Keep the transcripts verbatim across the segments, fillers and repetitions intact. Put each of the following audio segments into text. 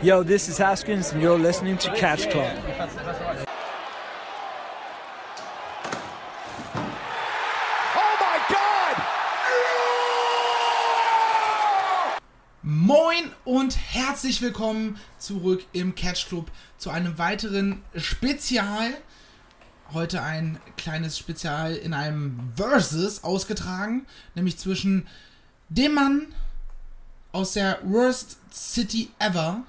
Yo, this is Haskins and you're listening to Catch Club. Moin und herzlich willkommen zurück im Catch Club zu einem weiteren Spezial. Heute ein kleines Spezial in einem Versus ausgetragen, nämlich zwischen dem Mann aus der Worst City Ever,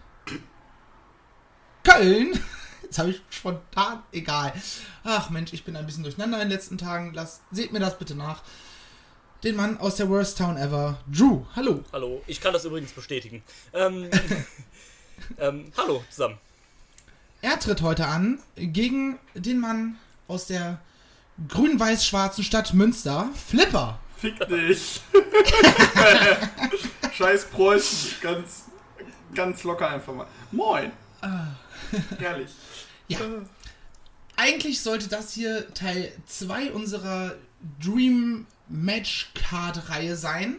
Köln. Jetzt habe ich spontan, egal. Ach Mensch, ich bin ein bisschen durcheinander in den letzten Tagen. Lasst, seht mir das bitte nach. Den Mann aus der Worst Town Ever, Drew. Hallo. Hallo, ich kann das übrigens bestätigen. Ähm, ähm, hallo zusammen. Er tritt heute an gegen den Mann aus der grün-weiß-schwarzen Stadt Münster, Flipper. Fick dich. Scheiß Preußen. Ganz, ganz locker einfach mal. Moin. Herrlich. Ja. Eigentlich sollte das hier Teil zwei unserer Dream Match Card Reihe sein.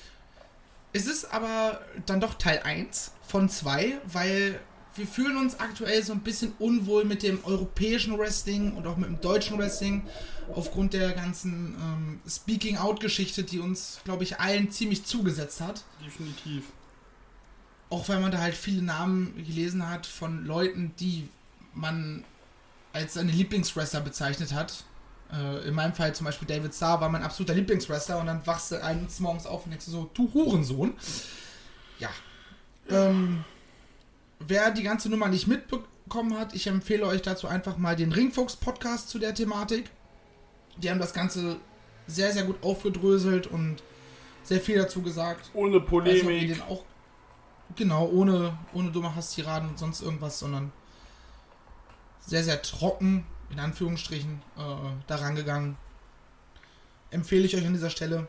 Es ist aber dann doch Teil eins von zwei, weil wir fühlen uns aktuell so ein bisschen unwohl mit dem europäischen Wrestling und auch mit dem deutschen Wrestling aufgrund der ganzen ähm, Speaking-Out-Geschichte, die uns, glaube ich, allen ziemlich zugesetzt hat. Definitiv. Auch weil man da halt viele Namen gelesen hat von Leuten, die man als seine Lieblingswrestler bezeichnet hat. Äh, in meinem Fall zum Beispiel David Starr war mein absoluter Lieblingswrestler und dann wachst du eines Morgens auf und denkst so, du Hurensohn. Ja. Ähm, wer die ganze Nummer nicht mitbekommen hat, ich empfehle euch dazu einfach mal den Ringfuchs-Podcast zu der Thematik. Die haben das Ganze sehr, sehr gut aufgedröselt und sehr viel dazu gesagt. Ohne Polemik. Weiß nicht, ob ihr den auch, genau, ohne, ohne dumme Hasstiraden und sonst irgendwas, sondern sehr, sehr trocken, in Anführungsstrichen, äh, daran gegangen. Empfehle ich euch an dieser Stelle.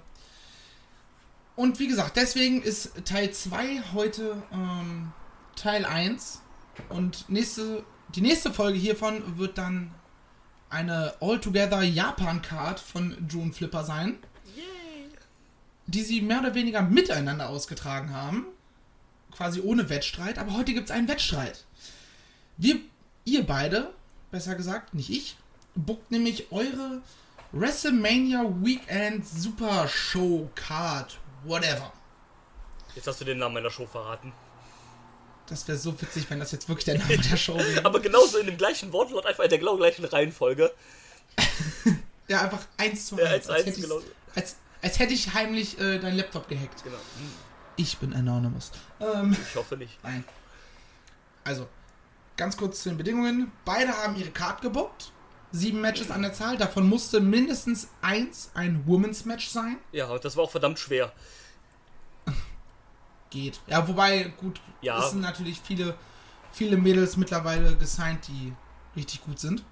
Und wie gesagt, deswegen ist Teil zwei heute ähm, Teil eins. Und nächste, die nächste Folge hiervon wird dann eine All-Together Japan-Card von Drew und Flipper sein. Yay. Die sie mehr oder weniger miteinander ausgetragen haben. Quasi ohne Wettstreit. Aber heute gibt es einen Wettstreit. Wir, ihr beide, besser gesagt, nicht ich, bookt nämlich eure WrestleMania Weekend Super Show Card, whatever. Jetzt hast du den Namen meiner Show verraten. Das wäre so witzig, wenn das jetzt wirklich der Name der Show wäre. Aber genauso in dem gleichen Wortlaut, einfach in der genau gleichen Reihenfolge. Ja, einfach eins zu ja, eins. Als, als, eins hätte genau. als, als hätte ich heimlich äh, deinen Laptop gehackt. Genau. Ich bin Anonymous. Ähm, ich hoffe nicht. Nein. Also, ganz kurz zu den Bedingungen. Beide haben ihre Card gebookt. Sieben Matches an der Zahl. Davon musste mindestens eins ein Women's Match sein. Ja, das war auch verdammt schwer. Geht. Ja, wobei, gut, ja. Es sind natürlich viele, viele Mädels mittlerweile gesigned, die richtig gut sind.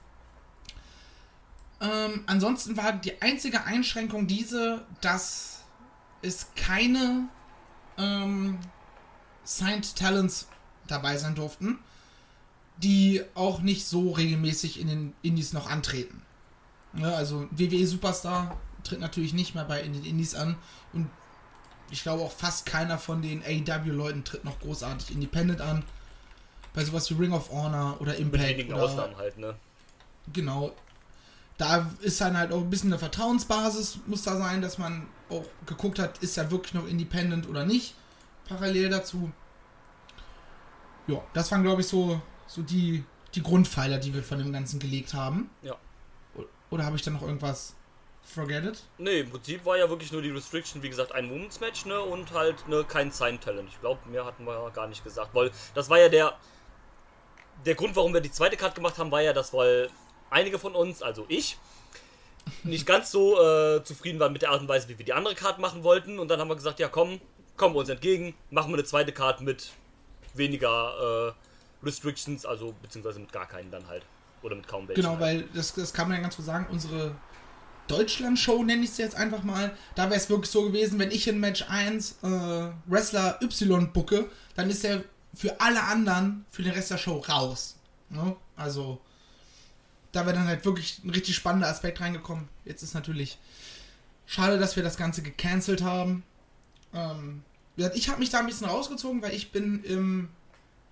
Ähm, ansonsten war die einzige Einschränkung diese, dass es keine ähm, Signed Talents dabei sein durften, die auch nicht so regelmäßig in den Indies noch antreten. Ja, also W W E Superstar tritt natürlich nicht mehr bei in den Indies an und ich glaube auch fast keiner von den A E W-Leuten tritt noch großartig Independent an. Bei sowas wie Ring of Honor oder Impact. Mit wenigen oder, Ausnahmen halt, ne? Genau. Da ist dann halt auch ein bisschen eine Vertrauensbasis, muss da sein, dass man auch geguckt hat, ist er wirklich noch Independent oder nicht. Parallel dazu. Ja, das waren, glaube ich, so, so die, die Grundpfeiler, die wir von dem Ganzen gelegt haben. Ja. Oder habe ich da noch irgendwas forget it? Nee, im Prinzip war ja wirklich nur die Restriction, wie gesagt, ein Women's Match, ne, und halt, ne, kein Sign-Talent. Ich glaube, mehr hatten wir ja gar nicht gesagt, weil das war ja der, der Grund, warum wir die zweite Card gemacht haben, war ja, dass, weil einige von uns, also ich, nicht ganz so äh, zufrieden waren mit der Art und Weise, wie wir die andere Card machen wollten, und dann haben wir gesagt, ja komm, kommen wir uns entgegen, machen wir eine zweite Card mit weniger äh, Restrictions, also beziehungsweise mit gar keinen dann halt. Oder mit kaum welchen. Genau, halt. weil das, das kann man ja ganz gut sagen, unsere Deutschland-Show nenne ich es jetzt einfach mal, da wäre es wirklich so gewesen, wenn ich in Match eins äh, Wrestler Y booke, dann ist er für alle anderen, für den Rest der Show raus. Ne? Also, da wäre dann halt wirklich ein richtig spannender Aspekt reingekommen. Jetzt ist natürlich schade, dass wir das Ganze gecancelt haben. Ähm, ich habe mich da ein bisschen rausgezogen, weil ich bin im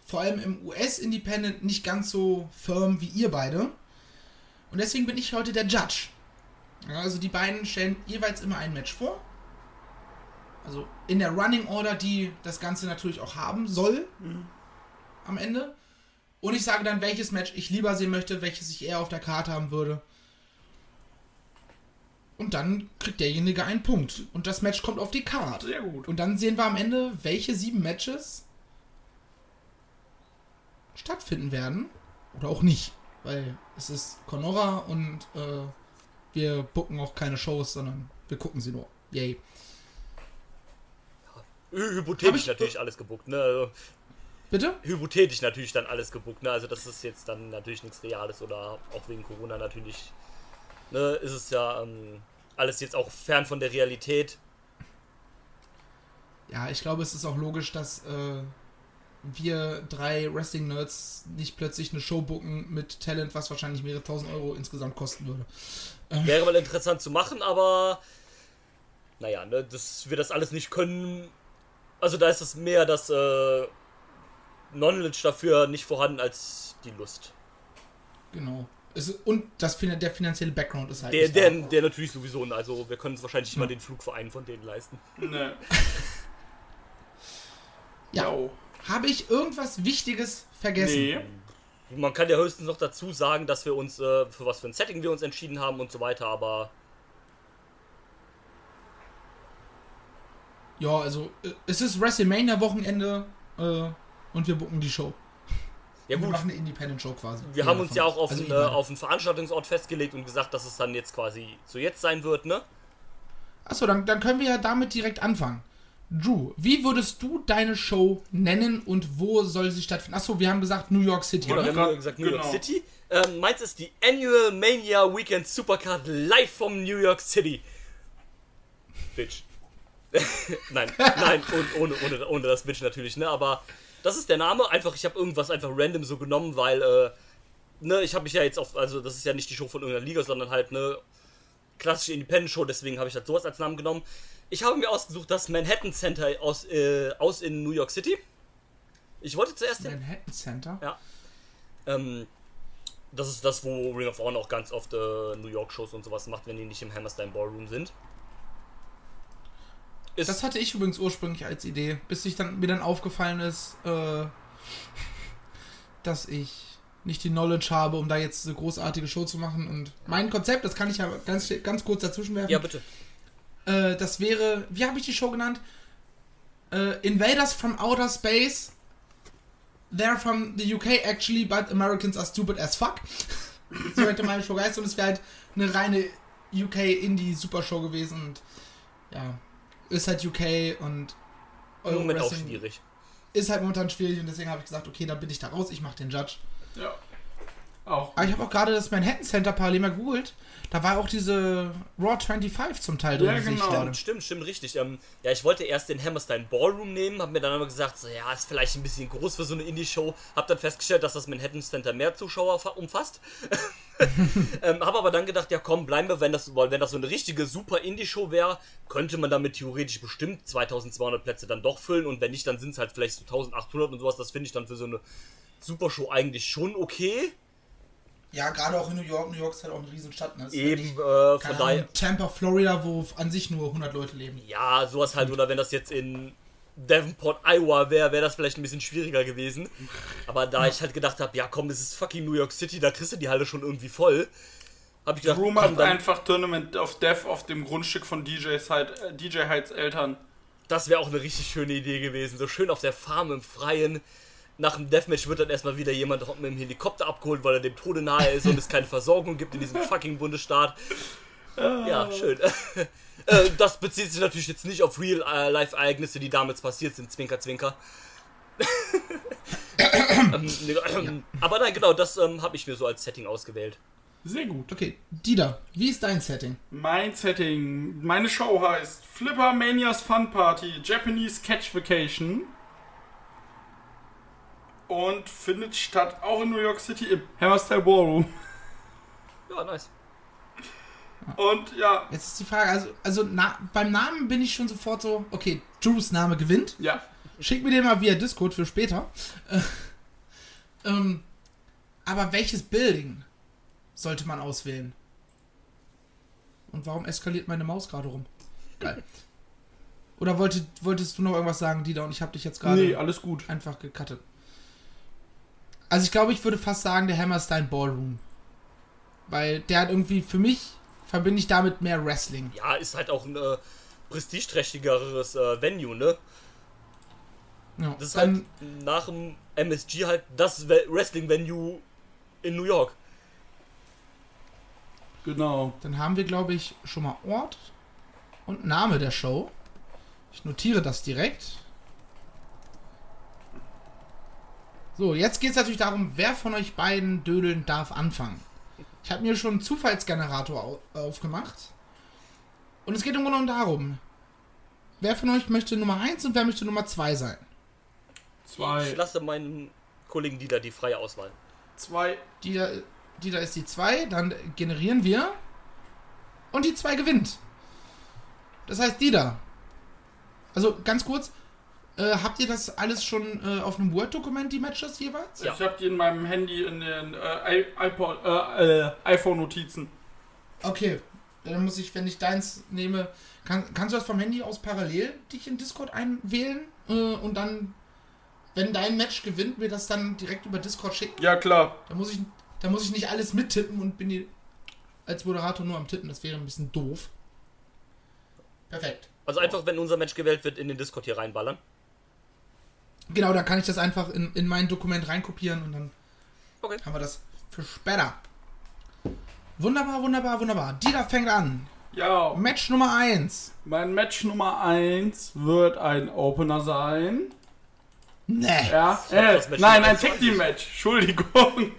vor allem im U S-Independent nicht ganz so firm wie ihr beide. Und deswegen bin ich heute der Judge. Ja, also die beiden stellen jeweils immer ein Match vor. Also in der Running Order, die das Ganze natürlich auch haben soll. Mhm. Am Ende. Und ich sage dann, welches Match ich lieber sehen möchte, welches ich eher auf der Karte haben würde. Und dann kriegt derjenige einen Punkt. Und das Match kommt auf die Karte. Sehr gut. Und dann sehen wir am Ende, welche sieben Matches stattfinden werden. Oder auch nicht. Weil es ist Conora und äh, wir booken auch keine Shows, sondern wir gucken sie nur. Yay. Hypothetisch natürlich alles gebuckt, ne? Also, bitte? Hypothetisch natürlich dann alles gebuckt, ne? Also das ist jetzt dann natürlich nichts Reales oder auch wegen Corona natürlich, ne? Ist es ja ähm, alles jetzt auch fern von der Realität. Ja, ich glaube, es ist auch logisch, dass äh, wir drei Wrestling-Nerds nicht plötzlich eine Show booken mit Talent, was wahrscheinlich mehrere tausend Euro insgesamt kosten würde. Ähm. Wäre mal interessant zu machen, aber naja, ne, dass wir das alles nicht können. Also da ist es mehr das äh, Knowledge dafür nicht vorhanden als die Lust. Genau. Es, und das, der finanzielle Background ist halt Der, der, der natürlich sowieso, also wir können uns wahrscheinlich nicht ja. mal den Flugverein von denen leisten. Ne. Ja. Oh. Habe ich irgendwas Wichtiges vergessen? Nee. Man kann ja höchstens noch dazu sagen, dass wir uns, äh, für was für ein Setting wir uns entschieden haben und so weiter, aber... Ja, also es ist WrestleMania-Wochenende äh, und wir booken die Show. Ja, gut. Wir machen eine Independent-Show quasi. Wir haben uns ja auch auf, also ein, äh, auf einen Veranstaltungsort festgelegt und gesagt, dass es dann jetzt quasi so jetzt sein wird, ne? Achso, dann, dann können wir ja damit direkt anfangen. Drew, wie würdest du deine Show nennen und wo soll sie stattfinden? Achso, wir haben gesagt New York City. Oder wir haben gesagt New genau. York City. Ähm, meins ist die Annual Mania Weekend Supercard live vom New York City. Bitch. nein, nein, und ohne, ohne, ohne das Bitch natürlich, ne, aber das ist der Name, einfach, ich habe irgendwas einfach random so genommen, weil, äh, ne, ich habe mich ja jetzt auf, also das ist ja nicht die Show von irgendeiner Liga, sondern halt eine klassische Independent-Show, deswegen habe ich halt sowas als Namen genommen. Ich habe mir ausgesucht das Manhattan Center aus, äh, aus in New York City. Ich wollte zuerst... Manhattan Center? Ja. Ähm, das ist das, wo Ring of Honor auch ganz oft äh, New York-Shows und sowas macht, wenn die nicht im Hammerstein Ballroom sind. Ist das hatte ich übrigens ursprünglich als Idee, bis ich dann, mir dann aufgefallen ist, äh, dass ich nicht die Knowledge habe, um da jetzt eine großartige Show zu machen. Und mein Konzept, das kann ich ja ganz, ganz kurz dazwischen werfen. Ja, bitte. Äh, das wäre, wie habe ich die Show genannt? Äh, Invaders from Outer Space. They're from the U K actually, but Americans are stupid as fuck. So hätte meine Show geheißen und es wäre halt eine reine U K-Indie-Super-Show gewesen. Und ja, ist halt U K und Euro im Moment auch schwierig. Ist halt momentan schwierig und deswegen habe ich gesagt, okay, dann bin ich da raus, ich mache den Judge. Ja. Auch. Aber ich habe auch gerade das Manhattan Center parallel mal gegoogelt. Da war auch diese Raw fünfundzwanzig zum Teil drin. Ja, genau. Stimmt, stimmt, stimmt, richtig. Ähm, ja, ich wollte erst den Hammerstein Ballroom nehmen, habe mir dann aber gesagt, so, ja, ist vielleicht ein bisschen groß für so eine Indie-Show. Hab dann festgestellt, dass das Manhattan Center mehr Zuschauer umfasst. ähm, habe aber dann gedacht, ja komm, bleiben wir, wenn das, wenn das so eine richtige super Indie-Show wäre, könnte man damit theoretisch bestimmt zweitausendzweihundert Plätze dann doch füllen und wenn nicht, dann sind es halt vielleicht so eintausendachthundert und sowas. Das finde ich dann für so eine Supershow eigentlich schon okay. Ja, gerade auch in New York. New York ist halt auch eine Riesenstadt. Ne? Eben, ja äh, von daher... Tampa, Florida, wo an sich nur hundert Leute leben. Ja, sowas halt. Oder wenn das jetzt in Davenport, Iowa wäre, wäre das vielleicht ein bisschen schwieriger gewesen. Aber da ich halt gedacht habe, ja komm, es ist fucking New York City, da kriegst du die Halle schon irgendwie voll. Hab ich gedacht, Drew macht einfach Tournament of Death auf dem Grundstück von D Js halt, äh, D J Heights Eltern. Das wäre auch eine richtig schöne Idee gewesen. So schön auf der Farm im Freien. Nach dem Deathmatch wird dann erstmal wieder jemand mit dem Helikopter abgeholt, weil er dem Tode nahe ist und es keine Versorgung gibt in diesem fucking Bundesstaat. Ja, schön. Das bezieht sich natürlich jetzt nicht auf Real-Life-Ereignisse, die damals passiert sind. Zwinker, zwinker. ähm, aber nein, genau, das ähm, habe ich mir so als Setting ausgewählt. Sehr gut. Okay, Dieter, wie ist dein Setting? Mein Setting, meine Show heißt Flipper Manias Fun Party Japanese Catch Vacation. Und findet statt auch in New York City im Hammerstein Ballroom. Ja, nice. Und ja. Jetzt ist die Frage, also, also na, beim Namen bin ich schon sofort so, okay, Drews Name gewinnt. Ja. Schick mir den mal via Discord für später. Ähm, aber welches Building sollte man auswählen? Und warum eskaliert meine Maus gerade rum? Geil. Oder wollte, wolltest du noch irgendwas sagen, Dieter? Und ich habe dich jetzt gerade Nee, alles gut. einfach gecuttet. Also ich glaube, ich würde fast sagen, der Hammerstein Ballroom. Weil der hat irgendwie, für mich, verbinde ich damit mehr Wrestling. Ja, ist halt auch ein äh, prestigeträchtigeres äh, Venue, ne? Ja, Das ist dann, halt nach dem M S G halt das We- Wrestling-Venue in New York. Genau. dann haben wir, glaube ich, schon mal Ort und Name der Show. Ich notiere das direkt. So, jetzt geht es natürlich darum, wer von euch beiden Dödeln darf anfangen. Ich habe mir schon einen Zufallsgenerator au- aufgemacht. Und es geht im Grunde genommen darum, wer von euch möchte Nummer eins und wer möchte Nummer zwei sein. Zwei. Ich lasse meinen Kollegen Dieter die freie Auswahl. Zwei. Die da, die da ist die zwei, dann generieren wir und die zwei gewinnt. Das heißt, die da. Also ganz kurz, äh, habt ihr das alles schon äh, auf einem Word-Dokument, die Matches jeweils? Ja. Ich hab die in meinem Handy in den äh, I- iPod, äh, äh, iPhone-Notizen. Okay, dann muss ich, wenn ich deins nehme, kann, kannst du das vom Handy aus parallel dich in Discord einwählen äh, und dann, wenn dein Match gewinnt, mir das dann direkt über Discord schicken? Ja, klar. Da muss ich, da muss ich nicht alles mittippen und bin die als Moderator nur am Tippen. Das wäre ein bisschen doof. Perfekt. Also einfach, wenn unser Match gewählt wird, in den Discord hier reinballern. Genau, dann kann ich das einfach in, in mein Dokument reinkopieren und dann Okay. haben wir das für später. Wunderbar, wunderbar, wunderbar. Dieter fängt an. Ja. Match Nummer eins. Mein Match Nummer eins wird ein Opener sein. Nee. Ja. glaub, Äh, das Match nein, Nummer ein eins Tag Team Match. Entschuldigung.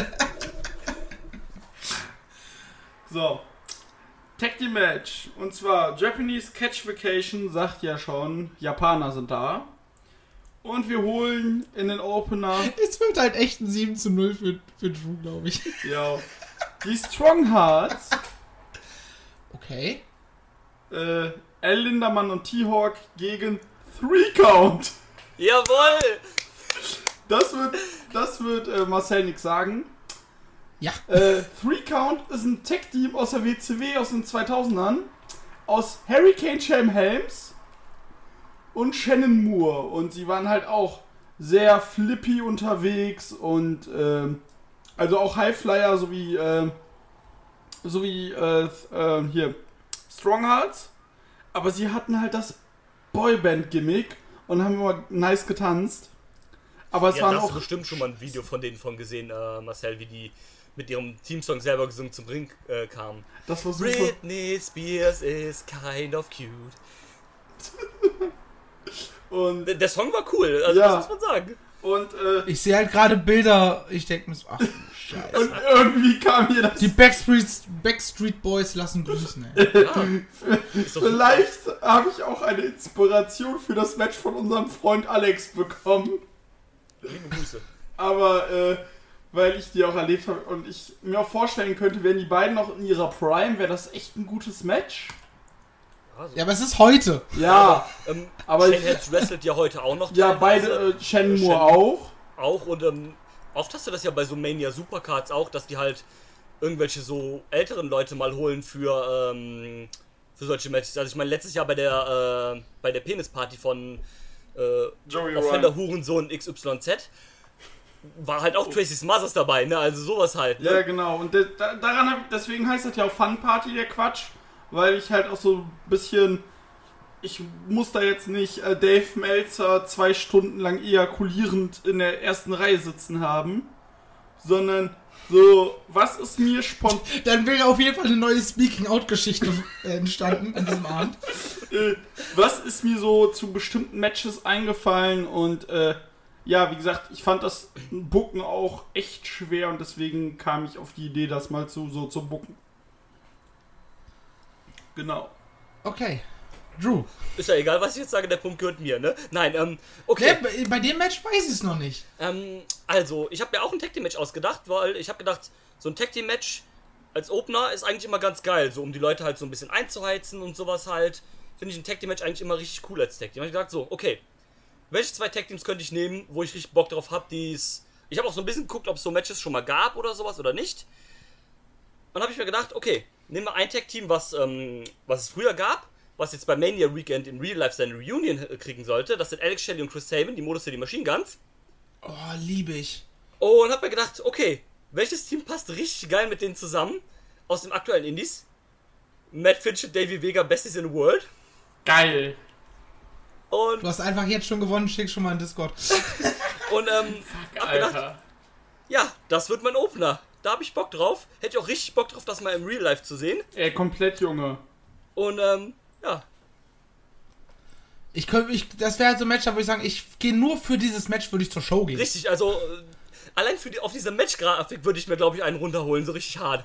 So. Tag Team Match. Und zwar Japanese Catch Vacation sagt ja schon, Japaner sind da. Und wir holen in den Opener, Es wird halt echt ein sieben zu null für, für Drew, glaube ich. ja, die Strong Hearts, Okay. äh, L. Lindermann und T-Hawk gegen Three Count. Jawohl! Das wird, das wird äh, Marcel nix sagen. Ja. Äh, Three Count ist ein Tech-Team aus der W C W aus den zweitausendern. Aus Hurricane Sham Helms und Shannon Moore. Und sie waren halt auch sehr flippy unterwegs und ähm, also auch Highflyer sowie ähm, sowie äh, äh, hier Stronghearts. Aber sie hatten halt das Boyband-Gimmick und haben immer nice getanzt. Aber es Ja, waren da hast auch du bestimmt schon mal ein Video von denen von gesehen, äh, Marcel, wie die mit ihrem Teamsong selber gesungen zum Ring äh, kamen. das war super. Britney Spears is kind of cute. Und Der, der Song war cool, also Ja. das muss man sagen. Und, äh, Ich sehe halt gerade Bilder, ich denke mir so, ach du Scheiße. und irgendwie kam mir das. Die Backstreet, Backstreet Boys lassen grüßen, ey. Ja. Ist doch Vielleicht habe ich auch eine Inspiration für das Match von unserem Freund Alex bekommen. super. Liebe Grüße. Aber, äh, weil ich die auch erlebt habe und ich mir auch vorstellen könnte, wären die beiden noch in ihrer Prime, wäre das echt ein gutes Match. Also, Ja, aber es ist heute. Ja, ähm, aber Shane ich- Helms wrestelt ja heute auch noch. ja, teilweise. beide, äh, Shannon Äh, Moore Shannon- auch. Auch und ähm, oft hast du das ja bei so Mania Supercards auch, dass die halt irgendwelche so älteren Leute mal holen für ähm, für solche Matches. Also ich meine letztes Jahr bei der äh, bei der Penisparty von äh, Joey Offender Hurensohn X Y Z war halt auch Tracy Smothers dabei, ne? Also sowas halt. Ne? Ja, genau. Und de- da, daran hab ich, deswegen heißt das ja auch Fun Party, der Quatsch. Weil ich halt auch so ein bisschen. Ich muss da jetzt nicht äh, Dave Meltzer zwei Stunden lang ejakulierend in der ersten Reihe sitzen haben. Sondern so, was ist mir spontan. Dann wäre auf jeden Fall eine neue Speaking-Out-Geschichte äh, entstanden an diesem Abend. äh, was ist mir so zu bestimmten Matches eingefallen und äh, ja, wie gesagt, ich fand das Booken auch echt schwer und deswegen kam ich auf die Idee, das mal zu, so zu booken. Genau. Okay. Drew. Ist ja egal, was ich jetzt sage, der Punkt gehört mir, ne? Nein, ähm, okay. Ja, bei, bei dem Match weiß ich es noch nicht. Ähm, also, ich habe mir auch ein Tag Team Match ausgedacht, weil ich habe gedacht, so ein Tag Team Match als Opener ist eigentlich immer ganz geil, so um die Leute halt so ein bisschen einzuheizen und sowas halt. Finde ich ein Tag Team Match eigentlich immer richtig cool als Tag Team. Da habe ich gedacht, so, okay, welche zwei Tag Teams könnte ich nehmen, wo ich richtig Bock drauf habe, die es Ich habe auch so ein bisschen geguckt, ob es so Matches schon mal gab oder sowas oder nicht. Und dann habe ich mir gedacht, okay, nehmen wir ein Tag-Team, was, ähm, was es früher gab, was jetzt bei Mania Weekend in Real Life seine Reunion kriegen sollte. Das sind Alex Shelley und Chris Sabin, die Motor City Machine Guns. Oh, liebe ich. Und hab mir gedacht, okay, welches Team passt richtig geil mit denen zusammen aus dem aktuellen Indies? Matt Finch und Davey Vega, Besties in the World. Geil. Und, Du hast einfach jetzt schon gewonnen, schick schon mal in Discord. und ähm, hab gedacht, Alter. ja, das wird mein Opener. Da hab ich Bock drauf. Hätte ich auch richtig Bock drauf, das mal im Real Life zu sehen. Ey, komplett, Junge. Und ähm, ja, Ich könnte, ich, das wäre halt so ein Match, wo ich sagen, ich gehe nur für dieses Match, würde ich zur Show gehen. richtig, also äh, allein für die, auf diese Match-Grafik würde ich mir, glaube ich, einen runterholen, so richtig hart.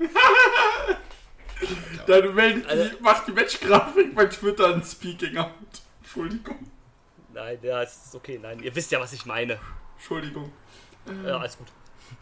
Dann meldet Alter. die, macht die Match-Grafik bei Twitter ein Speaking out. Entschuldigung. Nein, ja, ist okay, nein, ihr wisst ja, was ich meine. Entschuldigung. Ja, alles gut.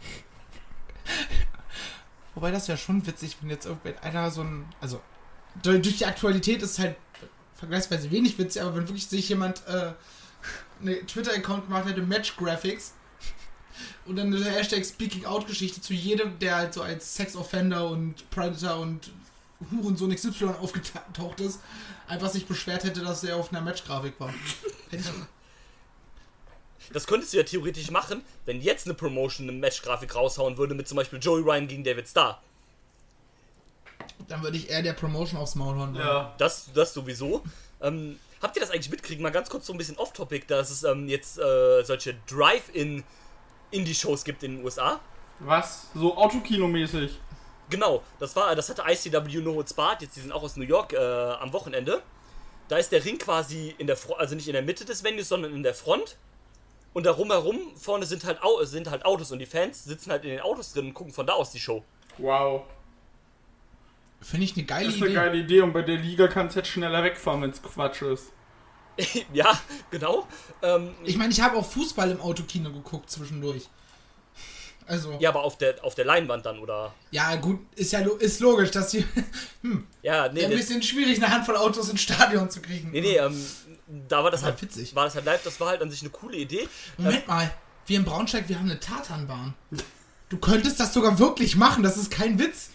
Wobei das wäre schon witzig, wenn jetzt irgendeiner so ein, also durch die Aktualität ist es halt vergleichsweise wenig witzig, aber wenn wirklich sich jemand äh, eine Twitter-Account gemacht hätte, Match-Graphics und dann eine Hashtag Speaking-Out-Geschichte zu jedem, der halt so als Sex-Offender und Predator und Hurensohn X Y aufgetaucht ist, einfach sich beschwert hätte, dass er auf einer Match-Grafik war. Hätte ich Das könntest du ja theoretisch machen, wenn jetzt eine Promotion eine Match-Grafik raushauen würde mit zum Beispiel Joey Ryan gegen David Starr. Dann würde ich eher der Promotion aufs Maul hauen. Ja. Das, das sowieso. Ähm, habt ihr das eigentlich mitkriegen? Mal ganz kurz so ein bisschen off-topic, dass es ähm, jetzt äh, solche Drive-In-Indie-Shows gibt in den U S A. Was? So Autokino-mäßig. Genau, das war, das hatte I C W No Holds Barred, jetzt die sind auch aus New York äh, am Wochenende. Da ist der Ring quasi in der Fro- also nicht in der Mitte des Venues, sondern in der Front. Und darum herum vorne sind halt, Au- sind halt Autos und die Fans sitzen halt in den Autos drin und gucken von da aus die Show. Wow. Finde ich eine geile Das ist Idee. eine geile Idee und bei der Liga kannst du jetzt schneller wegfahren, wenn es Quatsch ist. Ja, genau. Ähm, Ich meine, ich habe auch Fußball im Autokino geguckt zwischendurch. Also, ja, aber auf der, auf der Leinwand dann, oder? ja gut, ist ja lo- ist logisch, dass die hm, Ja, nee, ja, ein das, bisschen schwierig, eine Handvoll Autos ins Stadion zu kriegen. nee, nee, ähm, da war das Aber halt, witzig. war das halt live, das war halt an sich eine coole Idee. Moment mal, wir in Braunschweig, wir haben eine Tatanbahn. Du könntest das sogar wirklich machen, das ist kein Witz.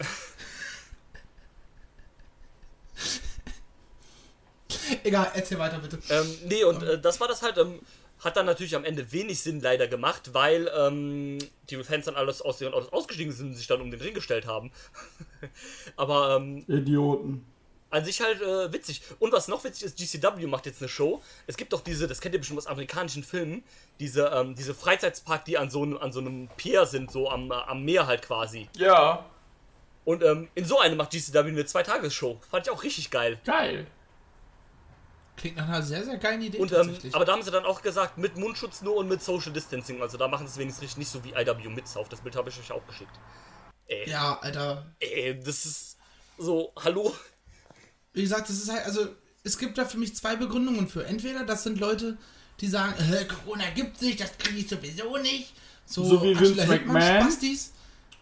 Egal, erzähl weiter bitte. Ähm, nee, und äh, das war das halt, ähm, hat dann natürlich am Ende wenig Sinn leider gemacht, weil ähm, die Fans dann alles aus ihren Autos ausgestiegen sind und sich dann um den Ring gestellt haben. Aber ähm, Idioten. an sich halt äh, witzig. Und was noch witzig ist, G C W macht jetzt eine Show. Es gibt doch diese, das kennt ihr bestimmt aus amerikanischen Filmen, diese, ähm, diese Freizeitspark, die an so, einem- an so einem Pier sind, so am, äh, am Meer halt quasi. Ja. Und ähm, in so eine macht G C W eine Zwei-Tages-Show. Fand ich auch richtig geil. Geil. Klingt nach einer sehr, sehr geilen Idee Und ähm, tatsächlich. aber da haben sie dann auch gesagt, mit Mundschutz nur und mit Social Distancing. Also da machen sie es wenigstens richtig, nicht so wie I W mit auf. Das Bild habe ich euch auch geschickt. Ey, ja, Alter. ey, das ist so, hallo? Wie gesagt, das ist halt, also, es gibt da für mich zwei Begründungen für. Entweder das sind Leute, die sagen, äh, Corona gibt's nicht, das kriege ich sowieso nicht. So, So wie Vince Attila Hildmann, McMahon. Spastis.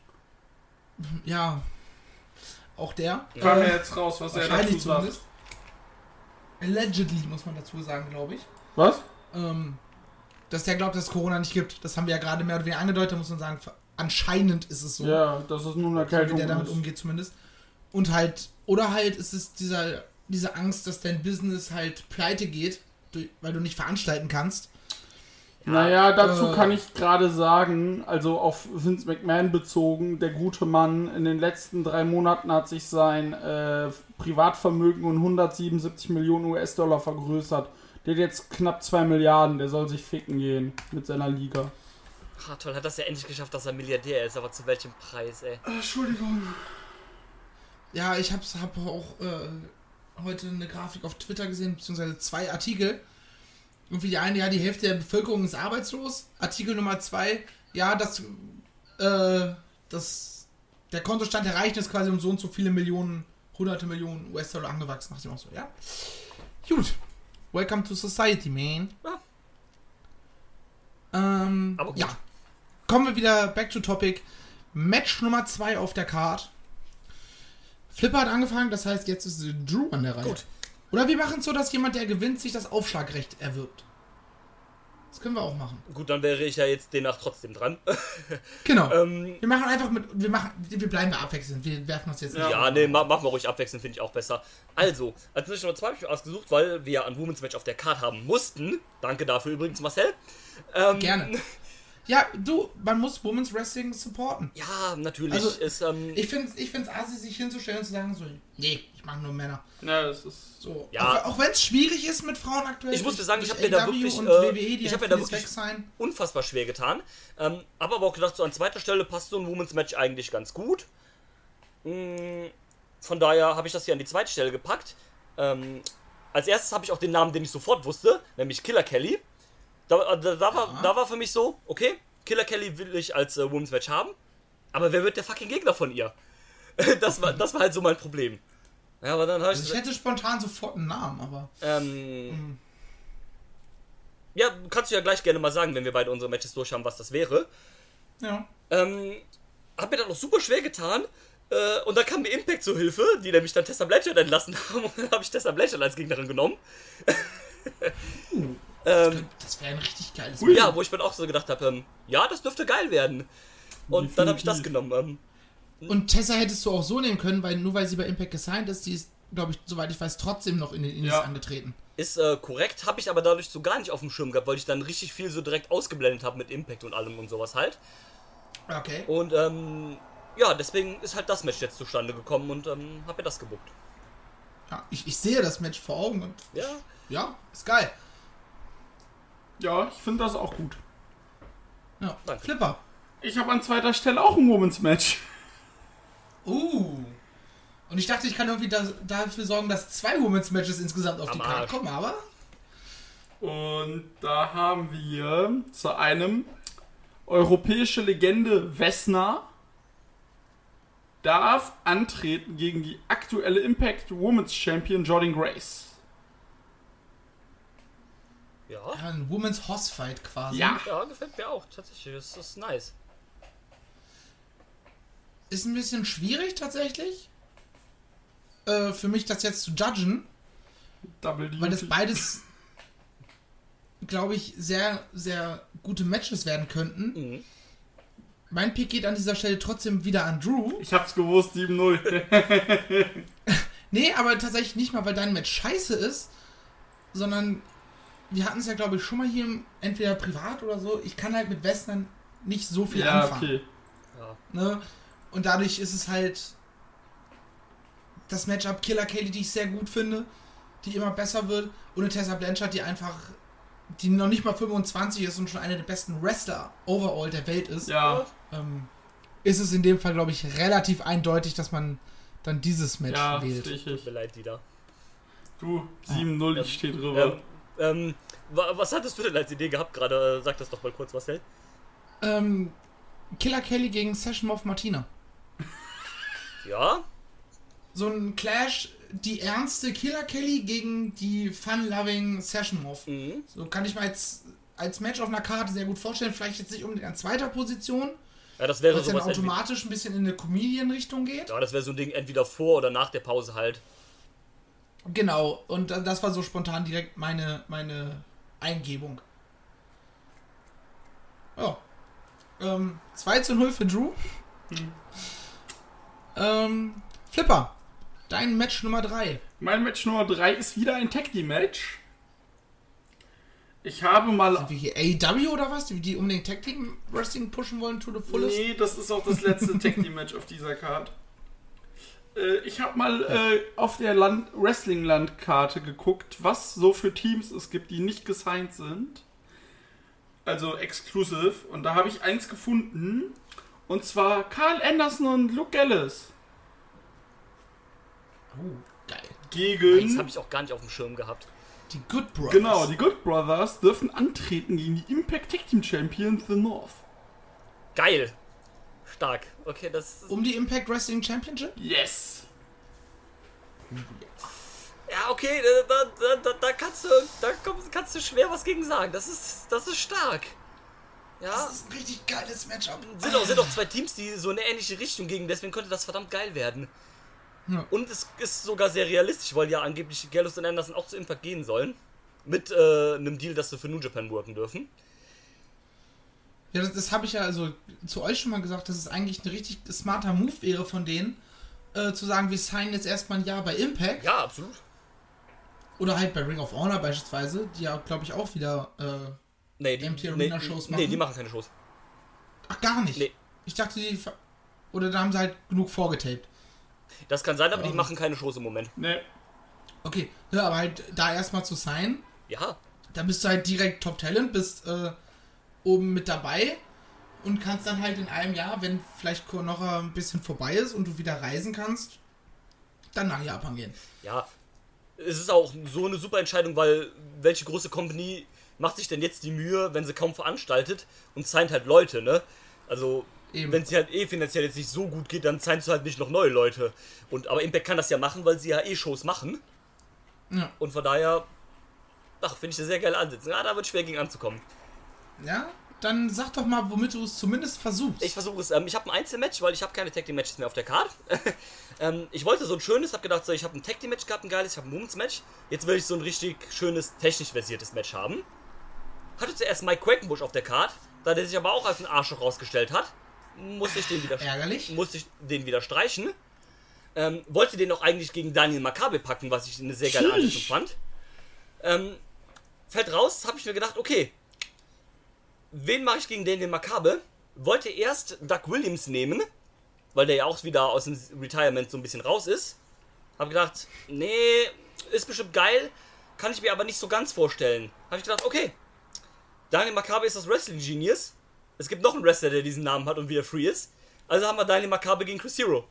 Ja. Auch der. Kam Äh, ja jetzt raus, was er dazu wahrscheinlich sagt. zumindest. Allegedly, muss man dazu sagen, glaube ich. Was? Ähm, dass der glaubt, dass es Corona nicht gibt. Das haben wir ja gerade mehr oder weniger angedeutet, muss man sagen. Anscheinend ist es so. Ja, das ist nur eine So wie Erkältung. der damit ist. umgeht zumindest. Und halt, oder halt ist es dieser, diese Angst, dass dein Business halt pleite geht, durch- weil du nicht veranstalten kannst. Naja, dazu Äh. kann ich gerade sagen, also auf Vince McMahon bezogen, der gute Mann in den letzten drei Monaten hat sich sein äh, Privatvermögen um hundertsiebenundsiebzig Millionen U S-Dollar vergrößert. Der hat jetzt knapp zwei Milliarden, der soll sich ficken gehen mit seiner Liga. Ah, toll, hat das ja endlich geschafft, dass er Milliardär ist, aber zu welchem Preis, ey? Entschuldigung. Ja, ich hab's, hab auch äh, heute eine Grafik auf Twitter gesehen, beziehungsweise zwei Artikel. Irgendwie die eine, ja, die Hälfte der Bevölkerung ist arbeitslos. Artikel Nummer zwei, ja, das, äh, das, der Kontostand der Reichen ist quasi um so und so viele Millionen, hunderte Millionen U S-Dollar angewachsen. Dachte ich auch so, ja. Gut. Welcome to society, man. Ja. Ähm, Aber gut. ja. Kommen wir wieder back to topic. Match Nummer zwei auf der Card. Flipper hat angefangen, das heißt, jetzt ist Drew an der Reihe. Gut. Oder wir machen es so, dass jemand, der gewinnt, sich das Aufschlagrecht erwirbt. Das können wir auch machen. Gut, dann wäre ich ja jetzt demnach trotzdem dran. Genau. ähm, wir machen einfach mit, wir machen, wir bleiben abwechselnd. Wir werfen uns jetzt nicht. ja, nee, ma machen wir ruhig abwechselnd, finde ich auch besser. Also, als Match Nummer zwei habe ich mir ausgesucht, weil wir ja ein Women's Match auf der Card haben mussten. Danke dafür übrigens, Marcel. Ähm, Gerne. Ja, du, man muss Women's Wrestling supporten. Ja, natürlich. Also, ist, ähm, ich finde es ich find's assi, sich hinzustellen und zu sagen so, nee, ich mag nur Männer. Ja, das ist... So. Ja. Auch, auch wenn es schwierig ist mit Frauen aktuell. Ich muss dir sagen, ich durch habe mir da A E W wirklich, und äh, W W E, die ich halt habe mir da vieles wirklich weg sein. unfassbar schwer getan. Ähm, aber aber auch gedacht, so an zweiter Stelle passt so ein Women's Match eigentlich ganz gut. Mm, von daher habe ich das hier an die zweite Stelle gepackt. Ähm, als erstes habe ich auch den Namen, den ich sofort wusste, nämlich Killer Kelly. Da, da, da, war, da war für mich so, okay, Killer Kelly will ich als äh, Women's Match haben, aber wer wird der fucking Gegner von ihr? das, war, das war halt so mein Problem. Ja, aber dann habe ich... Also ich hätte spontan sofort einen Namen, aber... Ähm, Mhm. Ja, kannst du ja gleich gerne mal sagen, wenn wir beide unsere Matches durch haben, was das wäre. Ja. Ähm, hab mir dann noch super schwer getan. Äh, und dann kam mir Impact zur Hilfe, die nämlich dann Tessa Blanchard entlassen haben. Und dann habe ich Tessa Blanchard als Gegnerin genommen. Uh, ähm, das wäre ein richtig geiles Ui. ja, wo ich mir auch so gedacht habe, ähm, ja, das dürfte geil werden. Und dann habe ich das Definitiv. genommen. Ähm, Und Tessa hättest du auch so nehmen können, weil nur weil sie bei Impact gesigned ist, die ist, glaube ich, soweit ich weiß, trotzdem noch in den Indies Ja. angetreten. ist äh, korrekt, habe ich aber dadurch so gar nicht auf dem Schirm gehabt, weil ich dann richtig viel so direkt ausgeblendet habe mit Impact und allem und sowas halt. Okay. Und ähm, ja, deswegen ist halt das Match jetzt zustande gekommen und ähm, habe mir das gebuckt. Ja, ich, ich sehe das Match vor Augen und Ja, ja, ist geil. Ja, ich finde das auch gut. Ja. Danke. Flipper. Ich habe an zweiter Stelle auch ein Women's Match. Uh. Und ich dachte, ich kann irgendwie da, dafür sorgen, dass zwei Women's Matches insgesamt auf Am die Karte Arsch. kommen, aber... Und da haben wir zu einem europäische Legende Vesna darf antreten gegen die aktuelle Impact Women's Champion Jordan Grace. ja. Ja, ein Women's Hoss Fight quasi. Ja. Ja, gefällt mir auch, tatsächlich. Das ist nice. Ist ein bisschen schwierig tatsächlich. Äh, für mich das jetzt zu judgen, Double weil das Duty. beides, glaube ich, sehr, sehr gute Matches werden könnten. Mhm. Mein Pick geht an dieser Stelle trotzdem wieder an Drew. Ich hab's gewusst, sieben null. Nee, aber tatsächlich nicht mal, weil dein Match scheiße ist, sondern wir hatten es ja, glaube ich, schon mal hier, im- entweder privat oder so. Ich kann halt mit Western nicht so viel Ja, anfangen. okay. Ja. Ne? Und dadurch ist es halt das Matchup Killer Kelly, die ich sehr gut finde, die immer besser wird, und eine Tessa Blanchard, die einfach, die noch nicht mal fünfundzwanzig ist und schon eine der besten Wrestler overall der Welt ist, Ja, ähm, ist es in dem Fall, glaube ich, relativ eindeutig, dass man dann dieses Match ja, wählt. richtig. Tut mir leid, Dieter. Du, sieben null, ich stehe Ähm, drüber. ähm, wa- was hattest du denn als Idee gehabt gerade? Sag das doch mal kurz, Marcel. Ähm, Killer Kelly gegen Session Moth Martina. Ja? So ein Clash, die ernste Killer Kelly gegen die fun-loving Session Moth. Mhm. So kann ich mir jetzt als Match auf einer Karte sehr gut vorstellen. Vielleicht jetzt nicht unbedingt an zweiter Position, Ja, das weil wäre es dann sowas entweder, automatisch ein bisschen in eine Comedian-Richtung geht. ja, das wäre so ein Ding entweder vor oder nach der Pause halt. Genau, und da- das war so spontan direkt meine, meine Eingebung. Ja. Ähm, zwei zu null für Drew. Ähm, Flipper, dein Match Nummer drei. Mein Match Nummer drei ist wieder ein Tag Team Match. Ich habe mal... Sind wir hier A E W oder was? Die, die unbedingt Tag Team Wrestling pushen wollen to the fullest? Nee, das ist auch das letzte Tag Team Match auf dieser Card. Äh, ich habe mal äh, auf der Land Wrestling-Landkarte geguckt, was so für Teams es gibt, die nicht gesigned sind. Also exclusive. Und da habe ich eins gefunden. Und zwar Carl Anderson und Luke Gallows. Oh, geil. Das Gegen... habe ich auch gar nicht auf dem Schirm gehabt. Die Good Brothers. Genau, die Good Brothers dürfen antreten gegen die Impact Tag Team Champions The North. Geil. Stark. Okay, das ist, Um die Impact Wrestling Championship? Yes! ja, okay, da, da, da, da kannst du da komm- kannst du schwer was gegen sagen. Das ist das ist stark. Ja. Das ist ein richtig geiles Matchup. Sind auch, sind auch zwei Teams, die so in eine ähnliche Richtung gehen, deswegen könnte das verdammt geil werden. Ja. Und es ist sogar sehr realistisch, weil ja angeblich Gallows und Anderson auch zu Impact gehen sollen. Mit äh, einem Deal, dass sie für New Japan worken dürfen. Ja, das, das habe ich ja also zu euch schon mal gesagt, dass es eigentlich ein richtig smarter Move wäre von denen, äh, zu sagen, wir signen jetzt erstmal ein Jahr bei Impact. Ja, absolut. Oder halt bei Ring of Honor beispielsweise, die ja, glaube ich, auch wieder äh, Nee, die, M T nee, Arena-Shows nee, machen. die machen keine Shows. Ach, gar nicht? Nee. Ich dachte, die... ver- Oder da haben sie halt genug vorgetaped. Das kann sein, aber die Ähm. machen keine Shows im Moment. Nee. Okay, ja, aber halt da erstmal zu signen, Ja, da bist du halt direkt Top Talent, bist äh, oben mit dabei und kannst dann halt in einem Jahr, wenn vielleicht Konoha ein bisschen vorbei ist und du wieder reisen kannst, dann nach Japan gehen. ja. Es ist auch so eine super Entscheidung, weil welche große Company macht sich denn jetzt die Mühe, wenn sie kaum veranstaltet und signed halt Leute, ne? Also, Eben. wenn es halt eh finanziell jetzt nicht so gut geht, dann signst du halt nicht noch neue Leute. Und, aber Impact kann das ja machen, weil sie ja eh Shows machen. Ja. Und von daher, ach, finde ich eine sehr geile Ansätze. Ja, da wird schwer gegen anzukommen. Ja? Dann sag doch mal, womit du es zumindest versuchst. Ich versuche es. Ähm, ich habe ein Einzelmatch, weil ich habe keine Tag Team Matches mehr auf der Card. ähm, ich wollte so ein schönes, habe gedacht, so, ich habe ein Tag Team Match gehabt, ein geiles, ich habe ein Women's Match. Jetzt will ich so ein richtig schönes, technisch versiertes Match haben. Hatte zuerst Mike Quackenbush auf der Card, da der sich aber auch als ein Arschloch rausgestellt hat, musste ich den wieder, Ärgerlich. musste ich den wieder streichen. Ähm, wollte den auch eigentlich gegen Daniel Makabe packen, was ich eine sehr geile Ansetzung fand. Ähm, fällt raus, habe ich mir gedacht, okay, wen mache ich gegen Daniel Makabe? Wollte erst Doug Williams nehmen, weil der ja auch wieder aus dem Retirement so ein bisschen raus ist. Hab gedacht, nee, ist bestimmt geil, kann ich mir aber nicht so ganz vorstellen. Hab ich gedacht, okay, Daniel Makabe ist das Wrestling Genius. Es gibt noch einen Wrestler, der diesen Namen hat und wieder free ist. Also haben wir Daniel Makabe gegen Chris Hero.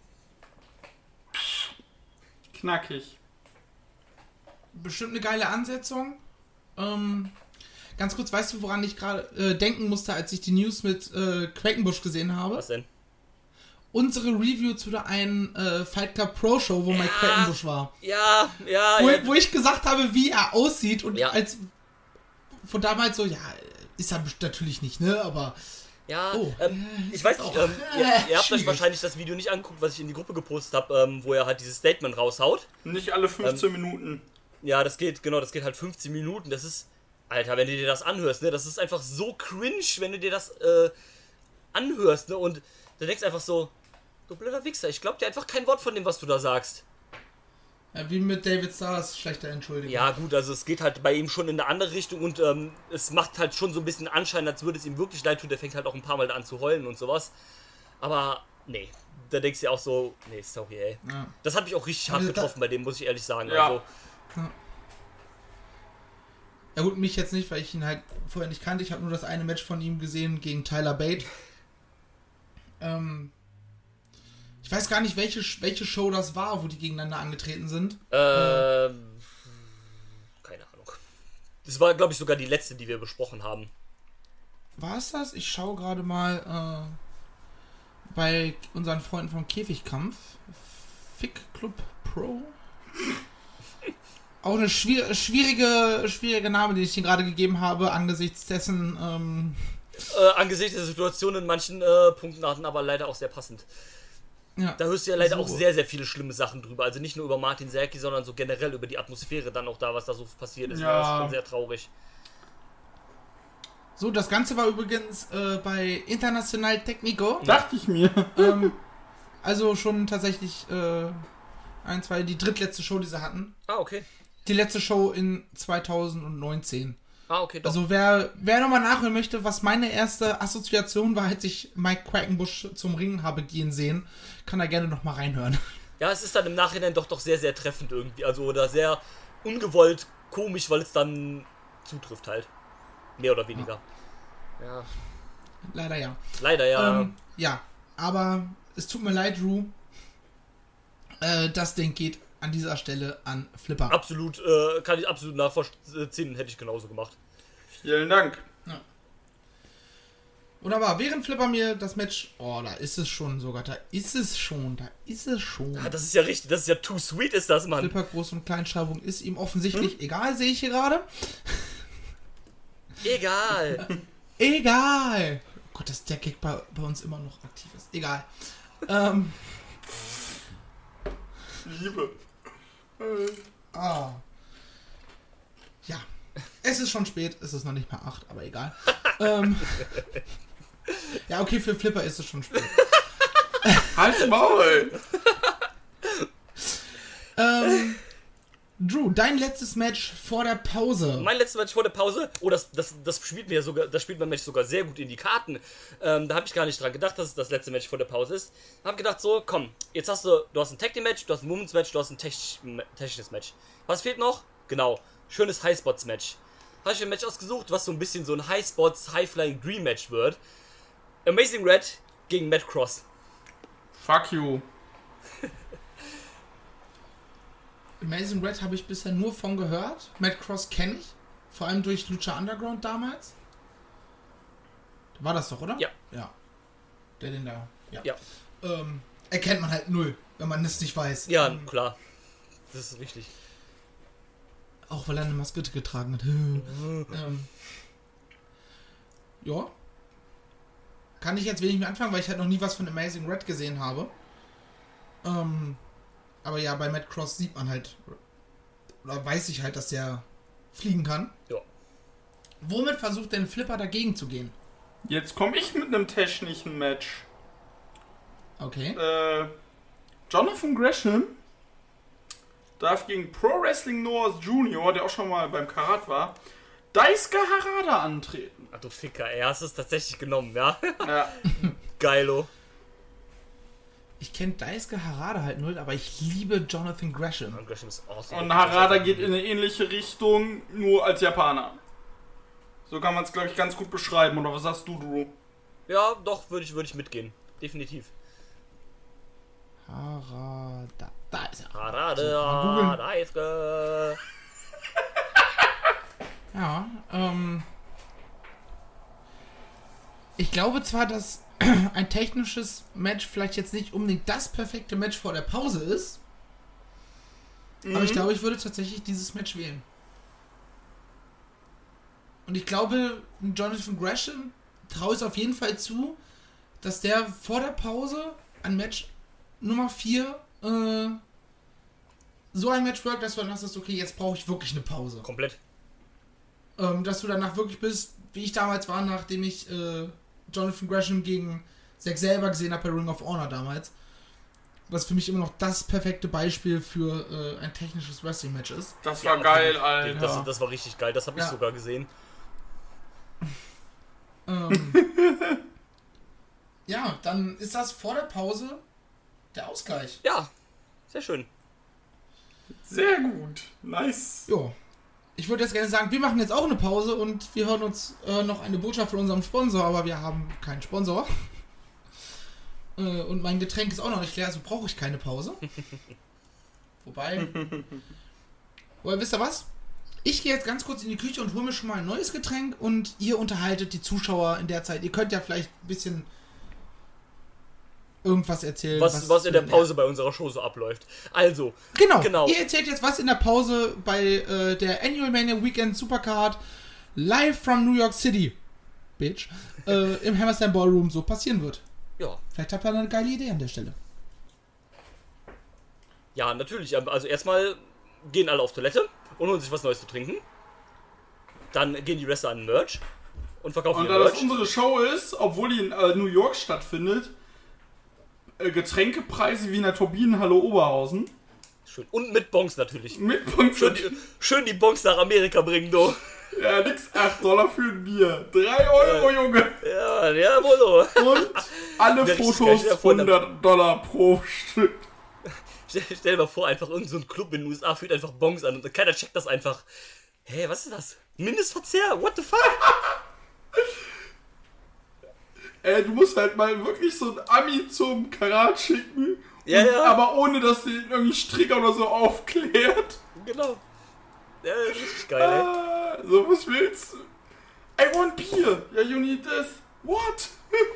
Knackig. Bestimmt eine geile Ansetzung. Ähm, ganz kurz, weißt du, woran ich gerade äh, denken musste, als ich die News mit äh, Quackenbush gesehen habe? Was denn? Unsere Review zu der einen äh, Fight Club Pro Show, wo Ja. Mike Quackenbush war. Ja, ja, Wo, ja. wo ich gesagt habe, wie er aussieht und Ja. als von damals so, ja, ist er natürlich nicht, ne, aber Ja, Oh, ähm, äh, ich weiß ist nicht, auch, ähm, ihr, äh, ihr habt euch schwierig. wahrscheinlich das Video nicht angeguckt, was ich in die Gruppe gepostet habe, ähm, wo er halt dieses Statement raushaut. Nicht alle fünfzehn Minuten. Ja, das geht, genau, das geht halt fünfzehn Minuten. Das ist, Alter, wenn du dir das anhörst, ne, das ist einfach so cringe, wenn du dir das äh, anhörst, ne, und du denkst einfach so, du blöder Wichser, ich glaub dir einfach kein Wort von dem, was du da sagst. ja, wie mit David Stars schlechter Entschuldigung. Ja, gut, also es geht halt bei ihm schon in eine andere Richtung und ähm, es macht halt schon so ein bisschen Anschein, als würde es ihm wirklich leid tun. Der fängt halt auch ein paar Mal an zu heulen und sowas. Aber, nee, da denkst du dir auch so, nee, sorry, ey. Ja. Das hat mich auch richtig hart Also da- getroffen bei dem, muss ich ehrlich sagen. Ja. Also, Ja gut, mich jetzt nicht, weil ich ihn halt vorher nicht kannte. Ich habe nur das eine Match von ihm gesehen gegen Tyler Bate. Ähm, ich weiß gar nicht, welche, welche Show das war, wo die gegeneinander angetreten sind. ähm, keine Ahnung. Das war, glaube ich, sogar die letzte, die wir besprochen haben. War es das? Ich schaue gerade mal äh, bei unseren Freunden vom Käfigkampf. Fick Club Pro. Auch eine schwier schwierige, schwierige Name, den ich dir gerade gegeben habe, angesichts dessen, ähm, Äh, angesichts der Situation in manchen äh, Punkten hatten, aber leider auch sehr passend. ja. Da hörst du ja leider So. auch sehr, sehr viele schlimme Sachen drüber. Also nicht nur über Martin Serki, sondern so generell über die Atmosphäre dann auch da, was da so passiert ist. Ja. Das ist schon sehr traurig. So, das Ganze war übrigens äh, bei International Técnico. Dachte ich mir. ähm, also schon tatsächlich äh, ein, zwei, die drittletzte Show, die sie hatten. Ah, okay. Die letzte Show in zweitausendneunzehn. Ah, okay, doch. Also wer, wer nochmal nachhören möchte, was meine erste Assoziation war, als ich Mike Quackenbush zum Ringen habe gehen sehen, kann da gerne nochmal reinhören. Ja, es ist dann im Nachhinein doch doch sehr, sehr treffend irgendwie. Also, oder sehr ungewollt komisch, weil es dann zutrifft halt. Mehr oder weniger. Ja. Leider ja. Leider, ja. Ähm, ja, aber es tut mir leid, Drew. Äh, das Ding geht an dieser Stelle an Flipper. Absolut, äh, kann ich absolut nachvollziehen, hätte ich genauso gemacht. Vielen Dank. Wunderbar, während Flipper mir das Match... Oh, da ist es schon sogar. Da ist es schon. Da ist es schon. Ja, das ist ja richtig, das ist ja too sweet, ist das, Mann. Flipper Groß- und Kleinschreibung ist ihm offensichtlich egal, sehe ich hier gerade. Egal. Egal. Oh Gott, dass der Gag bei, bei uns immer noch aktiv ist. Egal. ähm, Liebe. ah. Ja. Es ist schon spät, es ist noch nicht mal acht, aber egal. ähm, ja, okay, für Flipper ist es schon spät. Halt's Maul! ähm, Drew, dein letztes Match vor der Pause. Mein letztes Match vor der Pause, oh, das, das, das spielt mir sogar, das spielt mein Match sogar sehr gut in die Karten. Ähm, da habe ich gar nicht dran gedacht, dass es das letzte Match vor der Pause ist. Hab gedacht so, komm, jetzt hast du, du hast ein Tag Team Match, du hast ein Women's Match, du hast ein technisch, technisches Match. Was fehlt noch? Genau, schönes High Spots Match. Habe ich ein Match ausgesucht, was so ein bisschen so ein High Spots, High Flying Dream Match wird. Amazing Red gegen Matt Cross. Fuck you. Amazing Red habe ich bisher nur von gehört. Matt Cross kenne ich. Vor allem durch Lucha Underground damals. War das doch, oder? Ja. Ja. Der den da. Ja. Ja. Ähm, erkennt man halt null, wenn man das nicht weiß. Ja, ähm, klar. Das ist richtig. Auch weil er eine Maske getragen hat. ähm, ja. Kann ich jetzt wenig mehr anfangen, weil ich halt noch nie was von Amazing Red gesehen habe. Ähm, aber ja, bei Matt Cross sieht man halt, oder weiß ich halt, dass der fliegen kann. Ja. Womit versucht denn Flipper dagegen zu gehen? Jetzt komme ich mit einem technischen Match. Okay. Äh, Jonathan Gresham darf gegen Pro Wrestling Noah Junior, der auch schon mal beim Karat war, Daisuke Harada antreten. Ach du Ficker, ey, hast es tatsächlich genommen, ja? Ja. Geilo. Ich kenne Daisuke Harada halt null, aber ich liebe Jonathan Gresham. Und Gresham ist awesome. Und Harada geht in eine ähnliche Richtung, nur als Japaner. So kann man es, glaube ich, ganz gut beschreiben. Oder was sagst du, Drew? Ja, doch, würde ich, würd ich mitgehen. Definitiv. Harada. Da ist er. Harade, So, mal googeln. Daisuke. Ja, ähm. Ich glaube zwar, dass ein technisches Match vielleicht jetzt nicht unbedingt das perfekte Match vor der Pause ist, Mhm. aber ich glaube, ich würde tatsächlich dieses Match wählen. Und ich glaube, Jonathan Gresham traue es auf jeden Fall zu, dass der vor der Pause an Match Nummer vier äh, so ein Match work, dass du dann sagst, okay, jetzt brauche ich wirklich eine Pause. Komplett. Ähm, dass du danach wirklich bist, wie ich damals war, nachdem ich äh, Jonathan Gresham gegen Zack selber gesehen habe bei Ring of Honor damals. Was für mich immer noch das perfekte Beispiel für äh, ein technisches Wrestling-Match ist. Das Ja, war geil, das, Alter. Das, das war richtig geil, das habe ich Ja. sogar gesehen. Ähm, ja, dann ist das vor der Pause der Ausgleich. Ja, sehr schön. Sehr gut. Nice. Jo. Ich würde jetzt gerne sagen, wir machen jetzt auch eine Pause und wir hören uns äh, noch eine Botschaft von unserem Sponsor, aber wir haben keinen Sponsor. äh, und mein Getränk ist auch noch nicht leer, also brauche ich keine Pause. Wobei... Weil, wisst ihr was? Ich gehe jetzt ganz kurz in die Küche und hole mir schon mal ein neues Getränk und ihr unterhaltet die Zuschauer in der Zeit. Ihr könnt ja vielleicht ein bisschen irgendwas erzählen. Was, was in der Pause bei unserer Show so abläuft. Also, Genau, genau. ihr erzählt jetzt, was in der Pause bei äh, der Annual Mania Weekend Supercard live from New York City, Bitch, äh, im Hammerstein Ballroom so passieren wird. Ja. Vielleicht habt ihr eine geile Idee an der Stelle. Ja, natürlich. Also erstmal gehen alle auf Toilette und holen sich was Neues zu trinken. Dann gehen die Wrestler an Merch und verkaufen Und ihr da das Merch. unsere Show ist, obwohl die in äh, New York stattfindet, äh, Getränkepreise wie in der Turbinenhalle Oberhausen. Schön. Und mit Bonks natürlich. Mit Punkt Schön die, schön die Bonks nach Amerika bringen, du. Ja, nix, acht Dollar für ein Bier. drei Euro, Junge. Ja, ja, wohl so. Und alle Wer richtig Fotos geil, stell dir vor, hundert Dollar pro Stück. Stell, stell dir mal vor, einfach irgendein so ein Club in den U S A führt einfach Bonks an und keiner checkt das einfach. Hä, was ist das? Mindestverzehr? What the fuck? Ey, du musst halt mal wirklich so ein Ami zum Karat schicken. Ja, und, ja. Aber ohne, dass du ihn irgendwie Stricker oder so aufklärt. Genau. Ja, richtig geil, ey. Ah, so, was willst du? I want beer. Ja, you need this. What?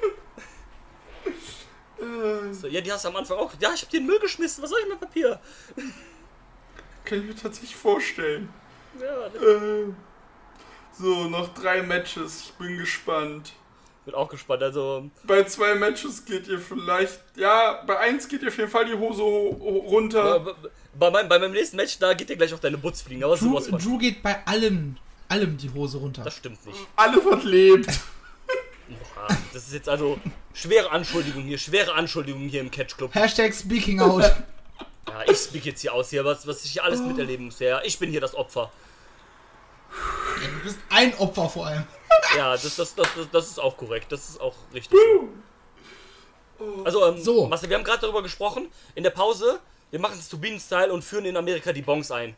äh, So, ja, die hast du am Anfang auch. Ja, ich hab den Müll geschmissen. Was soll ich mit Papier? kann ich mir tatsächlich vorstellen. Ja, das Äh, so, noch drei Matches. Ich bin gespannt. bin auch gespannt. Also, Bei zwei Matches geht ihr vielleicht... Ja, bei eins geht ihr auf jeden Fall die Hose ho- ho- runter. bei, bei, meinem, bei meinem nächsten Match, da geht dir gleich auch deine Butz fliegen. Aber Drew, sowas von. Drew geht bei allen, allem die Hose runter. Das stimmt nicht. Alle wird lebt. Boah, das ist jetzt also schwere Anschuldigung hier, schwere Anschuldigung hier im Catch Club. Hashtag speaking out. Ja, ich speak jetzt hier aus hier, was, was ich hier alles miterleben muss. Ja, ich bin hier das Opfer. Ja, du bist ein Opfer vor allem. Ja, das, das, das, das, das ist auch korrekt, das ist auch richtig. Also, ähm, So. Marcel, wir haben gerade darüber gesprochen, in der Pause, wir machen es Turbinen-Style und führen in Amerika die Bongs ein.